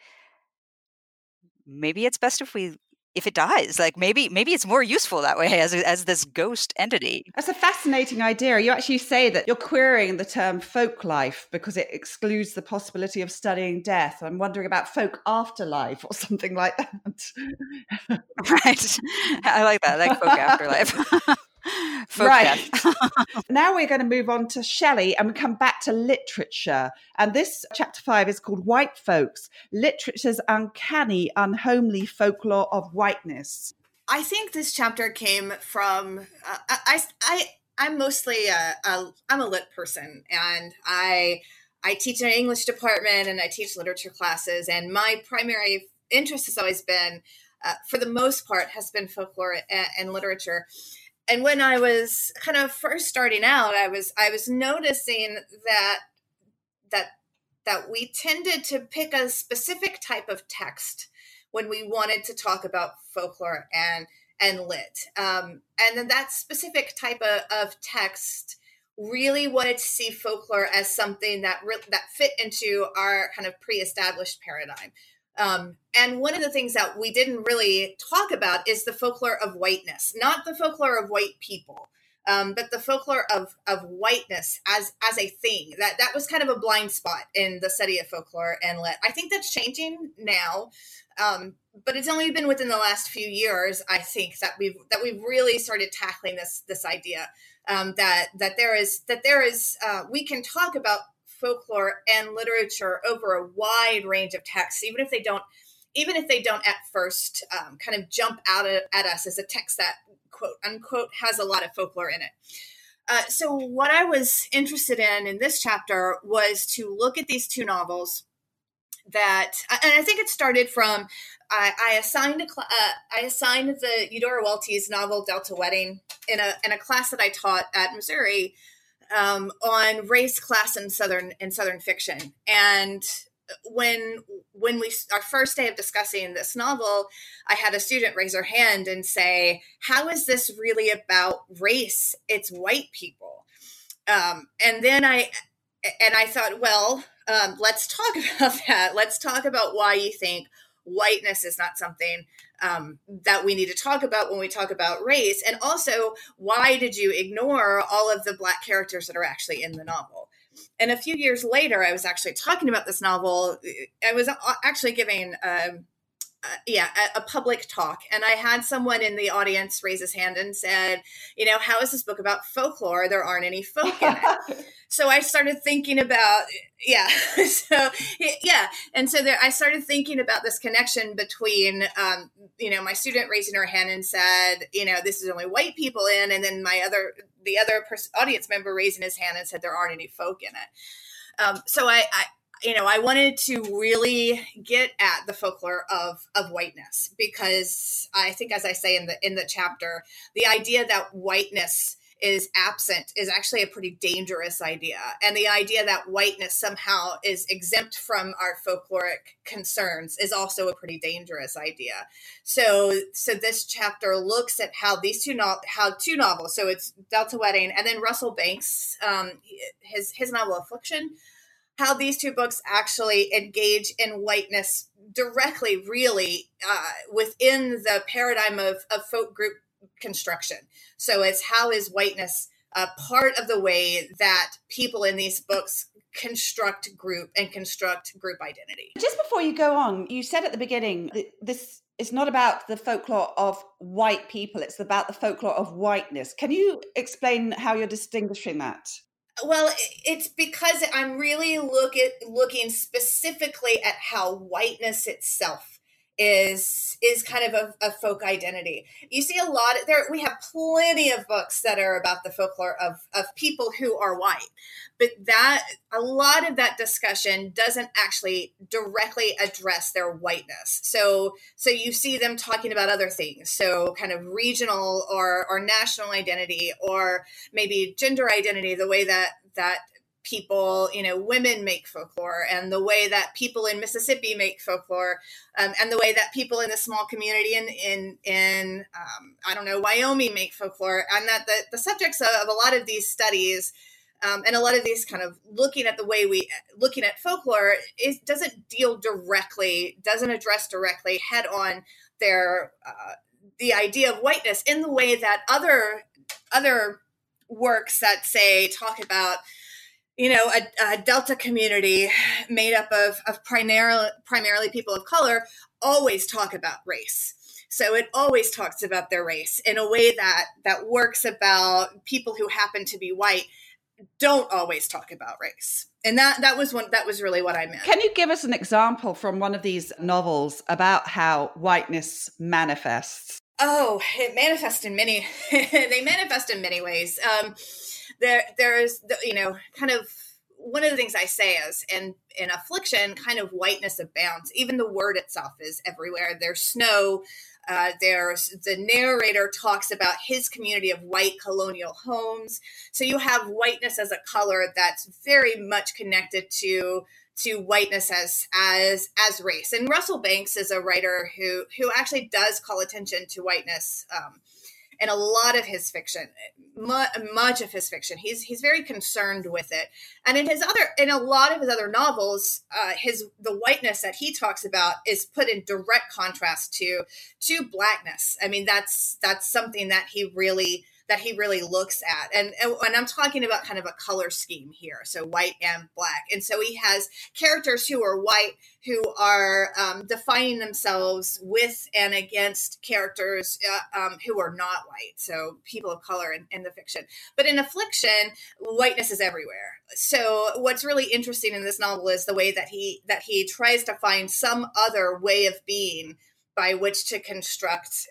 it's best if it dies. Like maybe it's more useful that way as this ghost entity. That's a fascinating idea. You actually say that you're querying the term folk life because it excludes the possibility of studying death. I'm wondering about folk afterlife or something like that. Right. I like that. I like folk afterlife. Folk right. death. Now we're going to move on to Shelley and we come back to literature. And this chapter 5 is called White Folks, Literature's Uncanny, Unhomely Folklore of Whiteness. I think this chapter came from, I'm mostly, I'm a lit person, and I teach in an English department and I teach literature classes. And my primary interest has always been, for the most part, has been folklore and literature. And when I was kind of first starting out, I was noticing that we tended to pick a specific type of text when we wanted to talk about folklore and lit. And then that specific type of text really wanted to see folklore as something that fit into our kind of pre-established paradigm. And one of the things that we didn't really talk about is the folklore of whiteness, not the folklore of white people, but the folklore of whiteness as a thing. That was kind of a blind spot in the study of folklore and lit. I think that's changing now, but it's only been within the last few years, I think, that we've really started tackling this idea that there is we can talk about folklore and literature over a wide range of texts, even if they don't at first kind of jump out at us as a text that quote unquote has a lot of folklore in it. So what I was interested in this chapter was to look at these two novels and I think it started from I assigned the Eudora Welty's novel Delta Wedding in a class that I taught at Missouri on race, class, and Southern fiction. And when our first day of discussing this novel, I had a student raise her hand and say, "How is this really about race? It's white people." And then I thought, well, let's talk about that. Let's talk about why you think whiteness is not something that we need to talk about when we talk about race. And also, why did you ignore all of the Black characters that are actually in the novel? And a few years later, I was actually talking about this novel. I was actually giving a public talk. And I had someone in the audience raise his hand and said, how is this book about folklore? There aren't any folk in it. So I started thinking about, And so I started thinking about this connection between, my student raising her hand and said, this is only white people in, and then the other audience member raising his hand and said there aren't any folk in it. So I wanted to really get at the folklore of whiteness, because I think, as I say in the chapter, the idea that whiteness is absent is actually a pretty dangerous idea. And the idea that whiteness somehow is exempt from our folkloric concerns is also a pretty dangerous idea. So this chapter looks at how two novels, so it's Delta Wedding and then Russell Banks, his novel Affliction, how these two books actually engage in whiteness directly, really, within the paradigm of folk group construction. So it's how is whiteness part of the way that people in these books construct group identity. Just before you go on, you said at the beginning that this is not about the folklore of white people, it's about the folklore of whiteness. Can you explain how you're distinguishing that? Well, it's because I'm really looking specifically at how whiteness itself is kind of a folk identity. You see a lot there. We have plenty of books that are about the folklore of people who are white, but that a lot of that discussion doesn't actually directly address their whiteness. So you see them talking about other things. So kind of regional or national identity, or maybe gender identity, the way that people, women make folklore, and the way that people in Mississippi make folklore, and the way that people in the small community in Wyoming make folklore, and that the subjects of a lot of these studies, and a lot of these kind of looking at folklore, doesn't address directly head on the idea of whiteness in the way that other works that say talk about a Delta community made up of primarily people of color always talk about race. So it always talks about their race in a way that works about people who happen to be white don't always talk about race. And that was really what I meant. Can you give us an example from one of these novels about how whiteness manifests? Oh, it manifests in many. They manifest in many ways. There's kind of one of the things I say is in Affliction, kind of whiteness abounds. Even the word itself is everywhere. There's snow. There's the narrator talks about his community of white colonial homes. So you have whiteness as a color that's very much connected to whiteness as race. And Russell Banks is a writer who actually does call attention to whiteness in a lot of his fiction, much of his fiction. He's very concerned with it. And in a lot of his other novels, the whiteness that he talks about is put in direct contrast to blackness. I mean, that's something that he really looks at. And I'm talking about kind of a color scheme here. So white and black. And so he has characters who are white, who are defining themselves with and against characters who are not white. So people of color in the fiction. But in Affliction, whiteness is everywhere. So what's really interesting in this novel is the way that he tries to find some other way of being by which to construct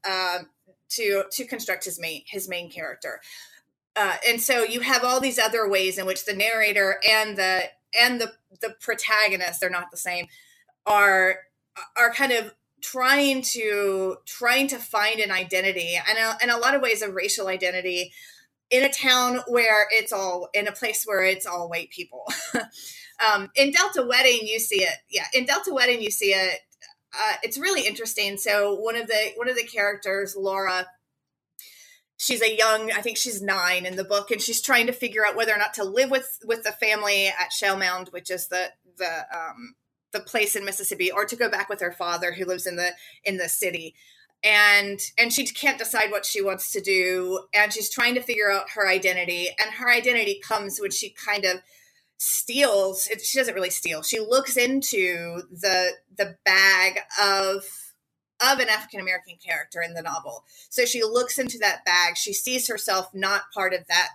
to construct his main character. And so you have all these other ways in which the narrator and the protagonist, they're not the same, are kind of trying to find an identity, and a lot of ways of racial identity in a town where in a place where it's all white people. In Delta Wedding, you see it. Yeah, in Delta Wedding, you see it. It's really interesting. So one of the characters, Laura, she's I think she's 9 in the book, and she's trying to figure out whether or not to live with the family at Shell Mound, which is the place in Mississippi, or to go back with her father, who lives in the city. And she can't decide what she wants to do, and she's trying to figure out her identity. And her identity comes when she kind of steals. She doesn't really steal. She looks into the bag of an African-American character in the novel. So she looks into that bag. She sees herself not part of that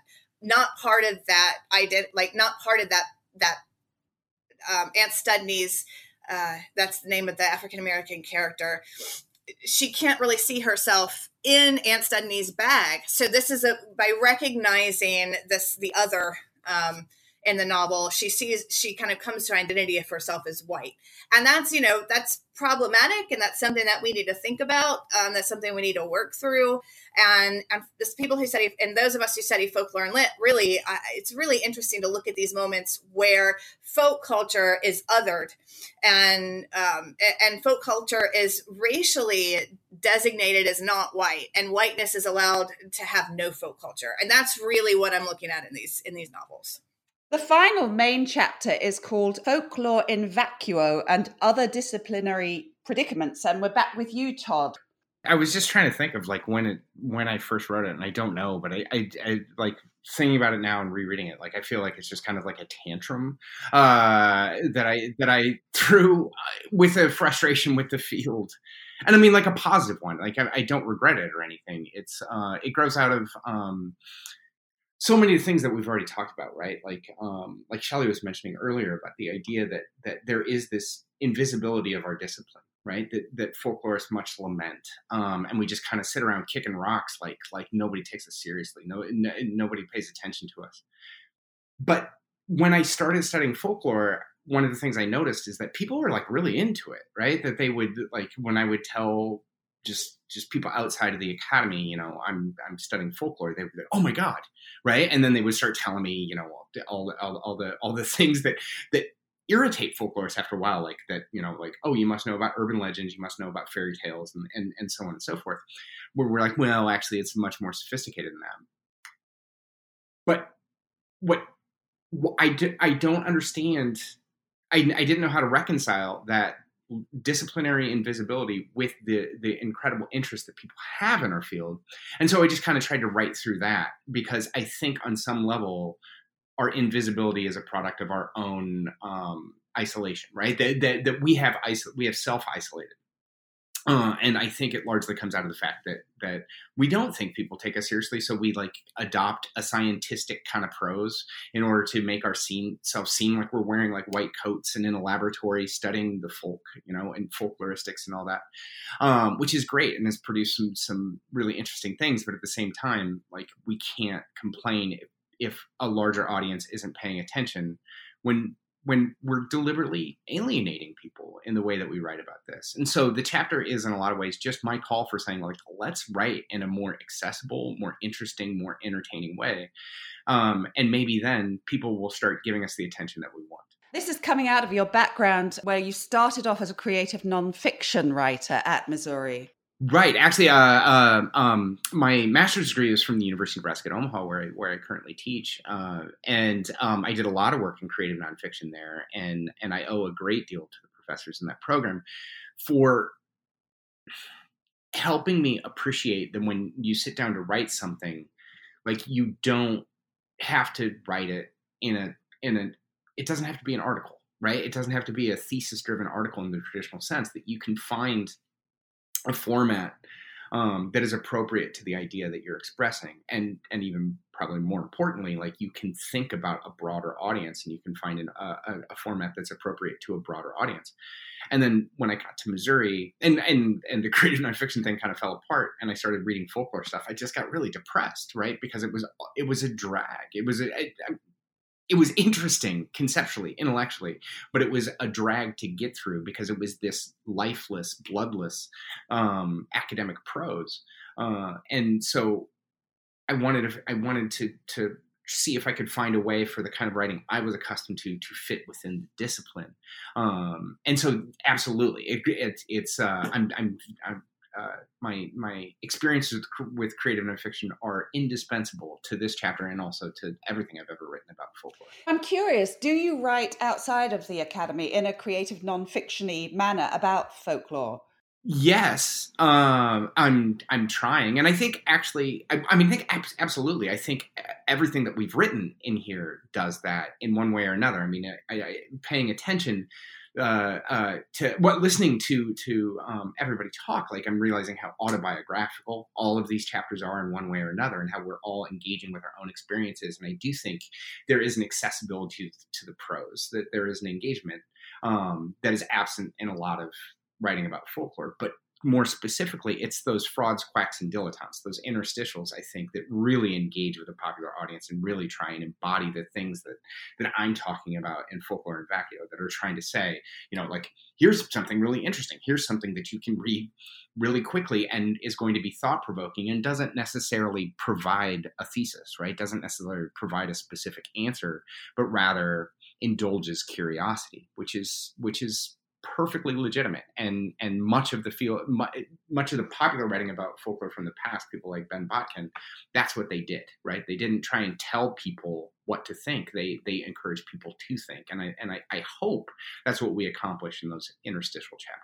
Aunt Studney's, that's the name of the African-American character. She can't really see herself in Aunt Studney's bag. So this is by recognizing the other, in the novel, she kind of comes to identity of herself as white. And that's problematic, and that's something that we need to think about. That's something we need to work through. And those people who study, and those of us who study folklore and lit, really, it's really interesting to look at these moments where folk culture is othered, and folk culture is racially designated as not white, and whiteness is allowed to have no folk culture. And that's really what I'm looking at in these novels. The final main chapter is called Folklore in Vacuo and Other Disciplinary Predicaments. And we're back with you, Todd. I was just trying to think of when I first wrote it, and I don't know, but I like thinking about it now and rereading it, like I feel like it's just kind of like a tantrum that I threw with a frustration with the field, and I mean like a positive one. Like I don't regret it or anything. It's it grows out of so many of the things that we've already talked about, right? Like Shelley was mentioning earlier about the idea that there is this invisibility of our discipline, right? That folklorists much lament, and we just kind of sit around kicking rocks like nobody takes us seriously. Nobody pays attention to us. But when I started studying folklore, one of the things I noticed is that people were like really into it, right? That they would, like, when I would tell just people outside of the academy, you know, I'm studying folklore, they would be like, oh my God, right? And then they would start telling me, you know, all the things that irritate folklorists after a while, like that, you know, like, oh, you must know about urban legends, you must know about fairy tales, and so on and so forth. Where we're like, well, actually, it's much more sophisticated than that. But what I don't understand, I didn't know how to reconcile that disciplinary invisibility with the incredible interest that people have in our field. And so I just kind of tried to write through that, because I think on some level our invisibility is a product of our own isolation, right? That we have self-isolated. And I think it largely comes out of the fact that we don't think people take us seriously. So we like adopt a scientific kind of prose in order to make our self seem like we're wearing like white coats and in a laboratory studying the folk, you know, and folkloristics and all that, which is great and has produced some really interesting things. But at the same time, like, we can't complain if a larger audience isn't paying attention when we're deliberately alienating people in the way that we write about this. And so the chapter is in a lot of ways just my call for saying, like, let's write in a more accessible, more interesting, more entertaining way. And maybe then people will start giving us the attention that we want. This is coming out of your background where you started off as a creative nonfiction writer at Missouri. Right. Actually, my master's degree is from the University of Nebraska at Omaha, where I currently teach. And I did a lot of work in creative nonfiction there. And I owe a great deal to the professors in that program for helping me appreciate that when you sit down to write something, like, you don't have to write it it doesn't have to be an article, right? It doesn't have to be a thesis-driven article in the traditional sense, that you can find a format that is appropriate to the idea that you're expressing. And even probably more importantly, like, you can think about a broader audience, and you can find a format that's appropriate to a broader audience. And then when I got to Missouri and the creative nonfiction thing kind of fell apart, and I started reading folklore stuff, I just got really depressed, right? Because it was a drag. It was interesting conceptually, intellectually, but it was a drag to get through because it was this lifeless, bloodless academic prose. And so I wanted to see if I could find a way for the kind of writing I was accustomed to fit within the discipline. And so absolutely, my experiences with creative nonfiction are indispensable to this chapter and also to everything I've ever written about folklore. I'm curious, do you write outside of the academy in a creative nonfiction-y manner about folklore? Yes, I'm trying, and I think actually, absolutely. I think everything that we've written in here does that in one way or another. I mean, I paying attention to listening to everybody talk, like, I'm realizing how autobiographical all of these chapters are in one way or another, and how we're all engaging with our own experiences. And I do think there is an accessibility to the prose, that there is an engagement that is absent in a lot of writing about folklore. But more specifically, it's those frauds, quacks, and dilettantes, those interstitials, I think, that really engage with the popular audience and really try and embody the things that I'm talking about in Folklore and Vaccio, that are trying to say, you know, like, here's something really interesting. Here's something that you can read really quickly and is going to be thought-provoking and doesn't necessarily provide a thesis, right? Doesn't necessarily provide a specific answer, but rather indulges curiosity, which is perfectly legitimate, and much of the popular writing about folklore from the past, people like Ben Botkin, that's what they did, right? They didn't try and tell people what to think. They encouraged people to think, and I hope that's what we accomplish in those interstitial chapters.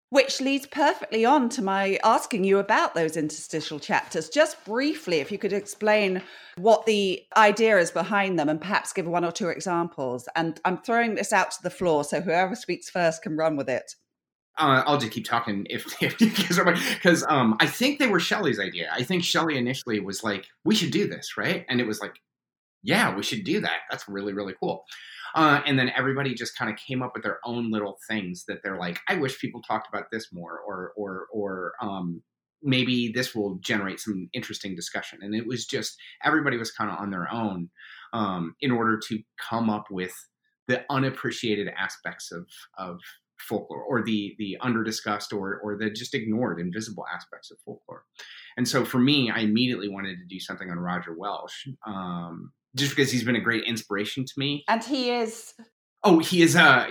Which leads perfectly on to my asking you about those interstitial chapters. Just briefly, if you could explain what the idea is behind them and perhaps give one or two examples. And I'm throwing this out to the floor, so whoever speaks first can run with it. I'll just keep talking because I think they were Shelley's idea. I think Shelley initially was like, we should do this, right? And it was like, yeah, we should do that. That's really, really cool. And then everybody just kind of came up with their own little things that they're like, I wish people talked about this more, or maybe this will generate some interesting discussion. And it was just, everybody was kind of on their own in order to come up with the unappreciated aspects of folklore, or the under-discussed or the just ignored, invisible aspects of folklore. And so for me, I immediately wanted to do something on Roger Welsh, just because he's been a great inspiration to me. And he is... Oh, he is a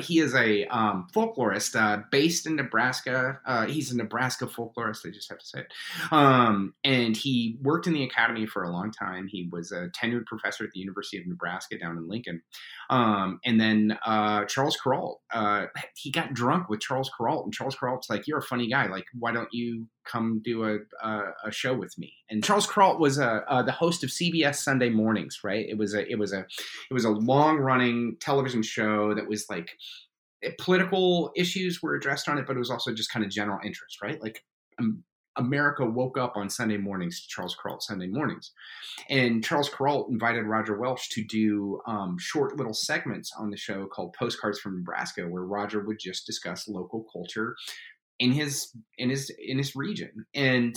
folklorist based in Nebraska. He's a Nebraska folklorist. I just have to say it. And he worked in the academy for a long time. He was a tenured professor at the University of Nebraska down in Lincoln. And then Charles Kuralt, he got drunk with Charles Kuralt, and Charles Kuralt's like, "You're a funny guy. Like, why don't you come do a show with me?" And Charles Kuralt was the host of CBS Sunday Mornings, right? It was a long running television show that was like, political issues were addressed on it, but it was also just kind of general interest, right? Like America woke up on Sunday mornings to Charles Kuralt Sunday Mornings. And Charles Kuralt invited Roger Welsh to do short little segments on the show called Postcards from Nebraska, where Roger would just discuss local culture in his region. And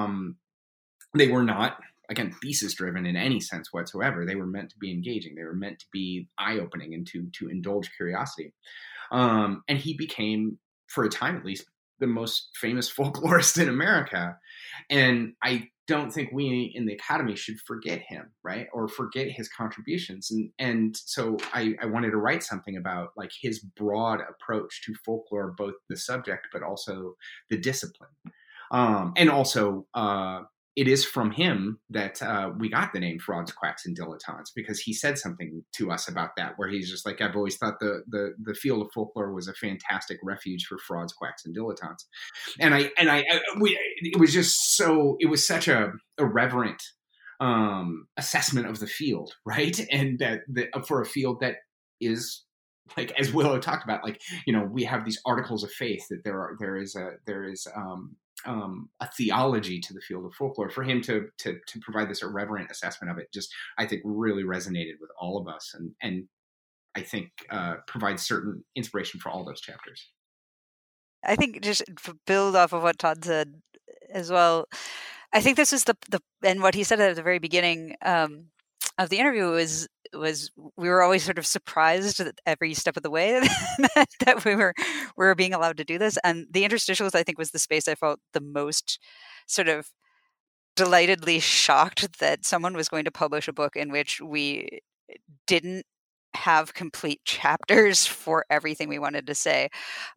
they were not, again, thesis driven in any sense whatsoever. They were meant to be engaging. They were meant to be eye-opening and to indulge curiosity. And he became, for a time at least, the most famous folklorist in America. And I don't think we in the Academy should forget him, right? Or forget his contributions. And so I wanted to write something about like his broad approach to folklore, both the subject, but also the discipline. And also, it is from him that we got the name Frauds, Quacks, and Dilettantes, because he said something to us about that, where he's just like, I've always thought the field of folklore was a fantastic refuge for frauds, quacks, and dilettantes. And it was just so, it was such a irreverent assessment of the field, right? And that for a field that is, like, as Willow talked about, like, you know, we have these articles of faith that there is a theology to the field of folklore. For him to provide this irreverent assessment of it, just, I think, really resonated with all of us, and I think provides certain inspiration for all those chapters. I think, just to build off of what Todd said as well, I think this is the and what he said at the very beginning of the interview was we were always sort of surprised at every step of the way that we were being allowed to do this. And the interstitials, I think, was the space I felt the most sort of delightedly shocked that someone was going to publish a book in which we didn't have complete chapters for everything we wanted to say.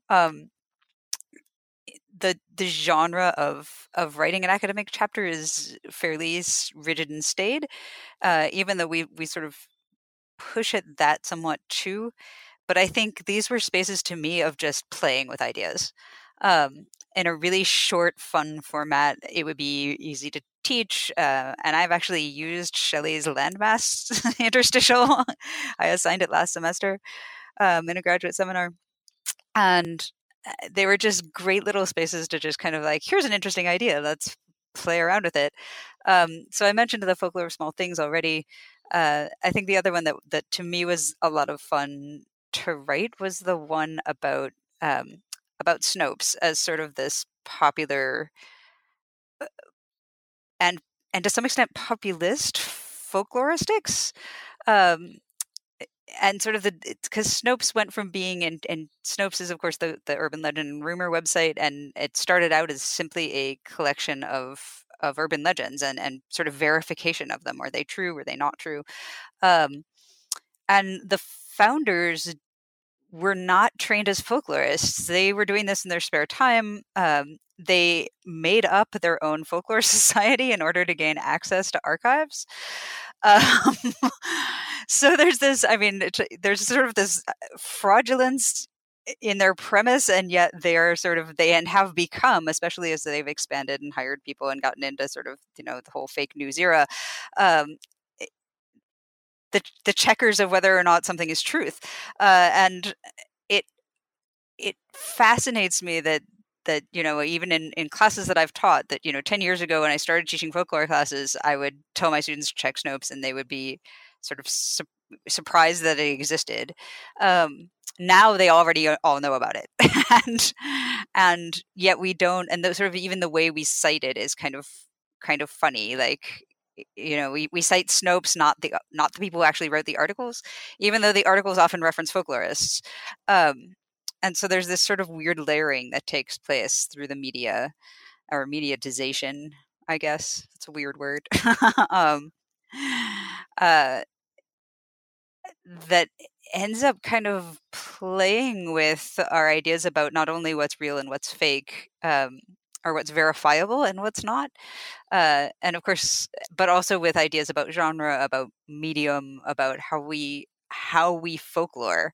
The genre of writing an academic chapter is fairly rigid and staid, even though we sort of push at that somewhat too. But I think these were spaces to me of just playing with ideas. In a really short, fun format, it would be easy to teach. And I've actually used Shelley's landmass interstitial. I assigned it last semester in a graduate seminar. And they were just great little spaces to just kind of like, here's an interesting idea, let's play around with it. So I mentioned the Folklore of Small Things already. I think the other one that to me was a lot of fun to write was the one about Snopes as sort of this popular and to some extent populist folkloristics. And sort of because Snopes went from being, and Snopes is, of course, the urban legend and rumor website, and it started out as simply a collection of urban legends and sort of verification of them. Were they true? Were they not true? And the founders were not trained as folklorists. They were doing this in their spare time. They made up their own folklore society in order to gain access to archives. So there's this, I mean, there's sort of this fraudulence in their premise, and yet they are sort of and have become, especially as they've expanded and hired people and gotten into sort of the whole fake news era, um, the checkers of whether or not something is truth, and it fascinates me that even in classes that I've taught, that 10 years ago when I started teaching folklore classes, I would tell my students to check Snopes, and they would be sort of surprised that it existed. Now they already all know about it, and yet we don't. And sort of even the way we cite it is kind of funny. Like, we cite Snopes, not the people who actually wrote the articles, even though the articles often reference folklorists. And so there's this sort of weird layering that takes place through the media, or mediatization, I guess. It's a weird word. That ends up kind of playing with our ideas about not only what's real and what's fake, or what's verifiable and what's not. And of course, but also with ideas about genre, about medium, about how we folklore,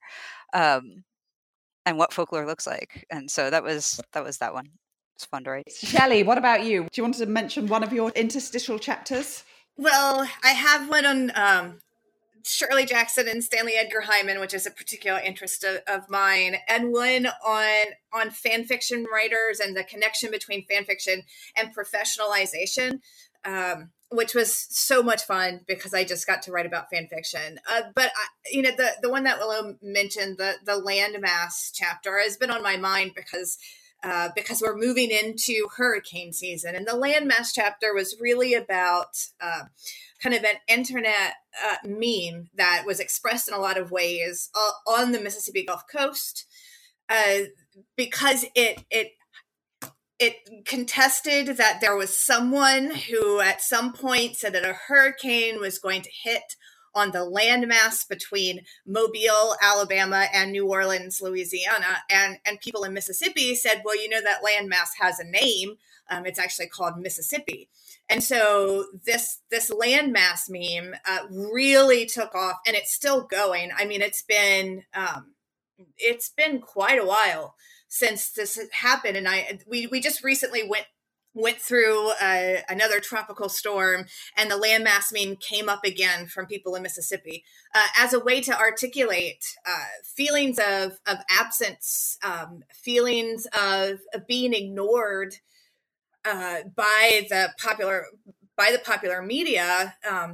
and what folklore looks like. And so that was that one. It's fun to write. Shelley, what about you? Do you want to mention one of your interstitial chapters? Well, I have one on Shirley Jackson and Stanley Edgar Hyman, which is a particular interest of mine, and one on fan fiction writers and the connection between fan fiction and professionalization, which was so much fun because I just got to write about fan fiction. But the one that Willow mentioned, the landmass chapter, has been on my mind because we're moving into hurricane season, and the landmass chapter was really about kind of an internet meme that was expressed in a lot of ways on the Mississippi Gulf Coast, because it contested that there was someone who at some point said that a hurricane was going to hit on the landmass between Mobile, Alabama, and New Orleans, Louisiana. And people in Mississippi said, well, that landmass has a name. It's actually called Mississippi. And so this landmass meme really took off, and it's still going. I mean, it's been quite a while since this happened. And we just recently went through another tropical storm, and the landmass meme came up again from people in Mississippi as a way to articulate feelings of absence, feelings of being ignored by the popular media,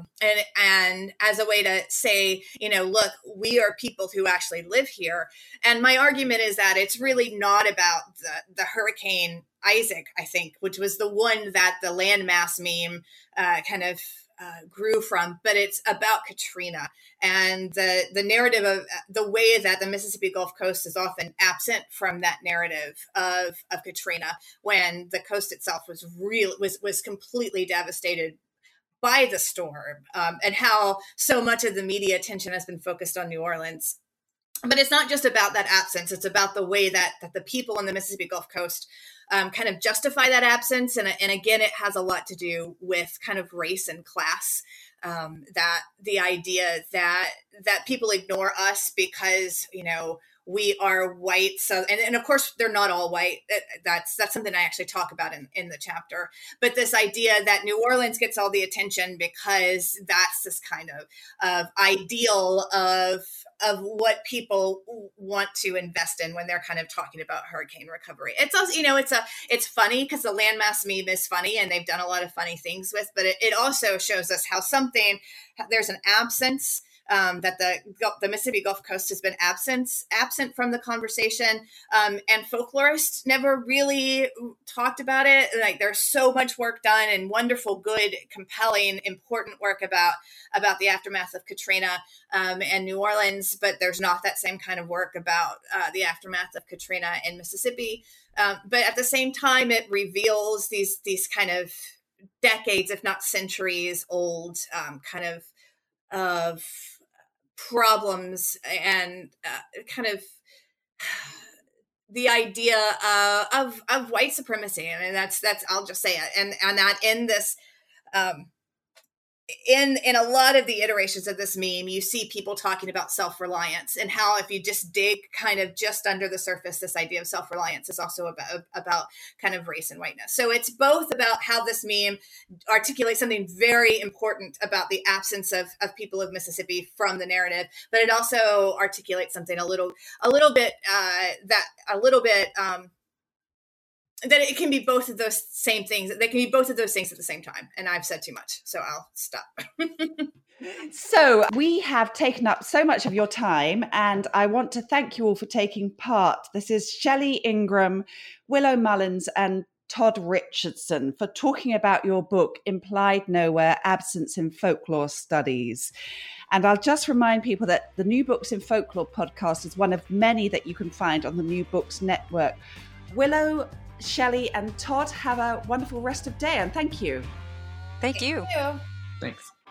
and as a way to say, look, we are people who actually live here. And my argument is that it's really not about the Hurricane Isaac, I think, which was the one that the landmass meme kind of grew from, but it's about Katrina and the narrative of the way that the Mississippi Gulf Coast is often absent from that narrative of Katrina, when the coast itself was completely devastated by the storm, and how so much of the media attention has been focused on New Orleans. But it's not just about that absence. It's about the way that the people in the Mississippi Gulf Coast kind of justify that absence. And again, it has a lot to do with kind of race and class, that the idea that people ignore us because, we are white. So, and of course they're not all white. That's something I actually talk about in the chapter. But this idea that New Orleans gets all the attention because that's this kind of ideal of what people want to invest in when they're kind of talking about hurricane recovery. It's also, it's funny because the landmass meme is funny, and they've done a lot of funny things with, but it also shows us how there's an absence, that the Mississippi Gulf Coast has been absent from the conversation, and folklorists never really talked about it. Like, there's so much work done, and wonderful, good, compelling, important work about the aftermath of Katrina and New Orleans, but there's not that same kind of work about the aftermath of Katrina in Mississippi. But at the same time, it reveals these kind of decades, if not centuries old, kind of problems, and kind of the idea of white supremacy. I mean, that's I'll just say it, and that in this in a lot of the iterations of this meme, you see people talking about self-reliance and how if you just dig kind of just under the surface, this idea of self-reliance is also about kind of race and whiteness. So it's both about how this meme articulates something very important about the absence of people of Mississippi from the narrative, but it also articulates something a little bit that it can be both of those same things. They can be both of those things at the same time. And I've said too much, so I'll stop. So we have taken up so much of your time, and I want to thank you all for taking part. This is Shelley Ingram, Willow Mullins, and Todd Richardson for talking about your book, Implied Nowhere: Absence in Folklore Studies. And I'll just remind people that the New Books in Folklore podcast is one of many that you can find on the New Books Network. Willow, Shelley, and Todd, have a wonderful rest of day, and thank you. Thank you. Thanks.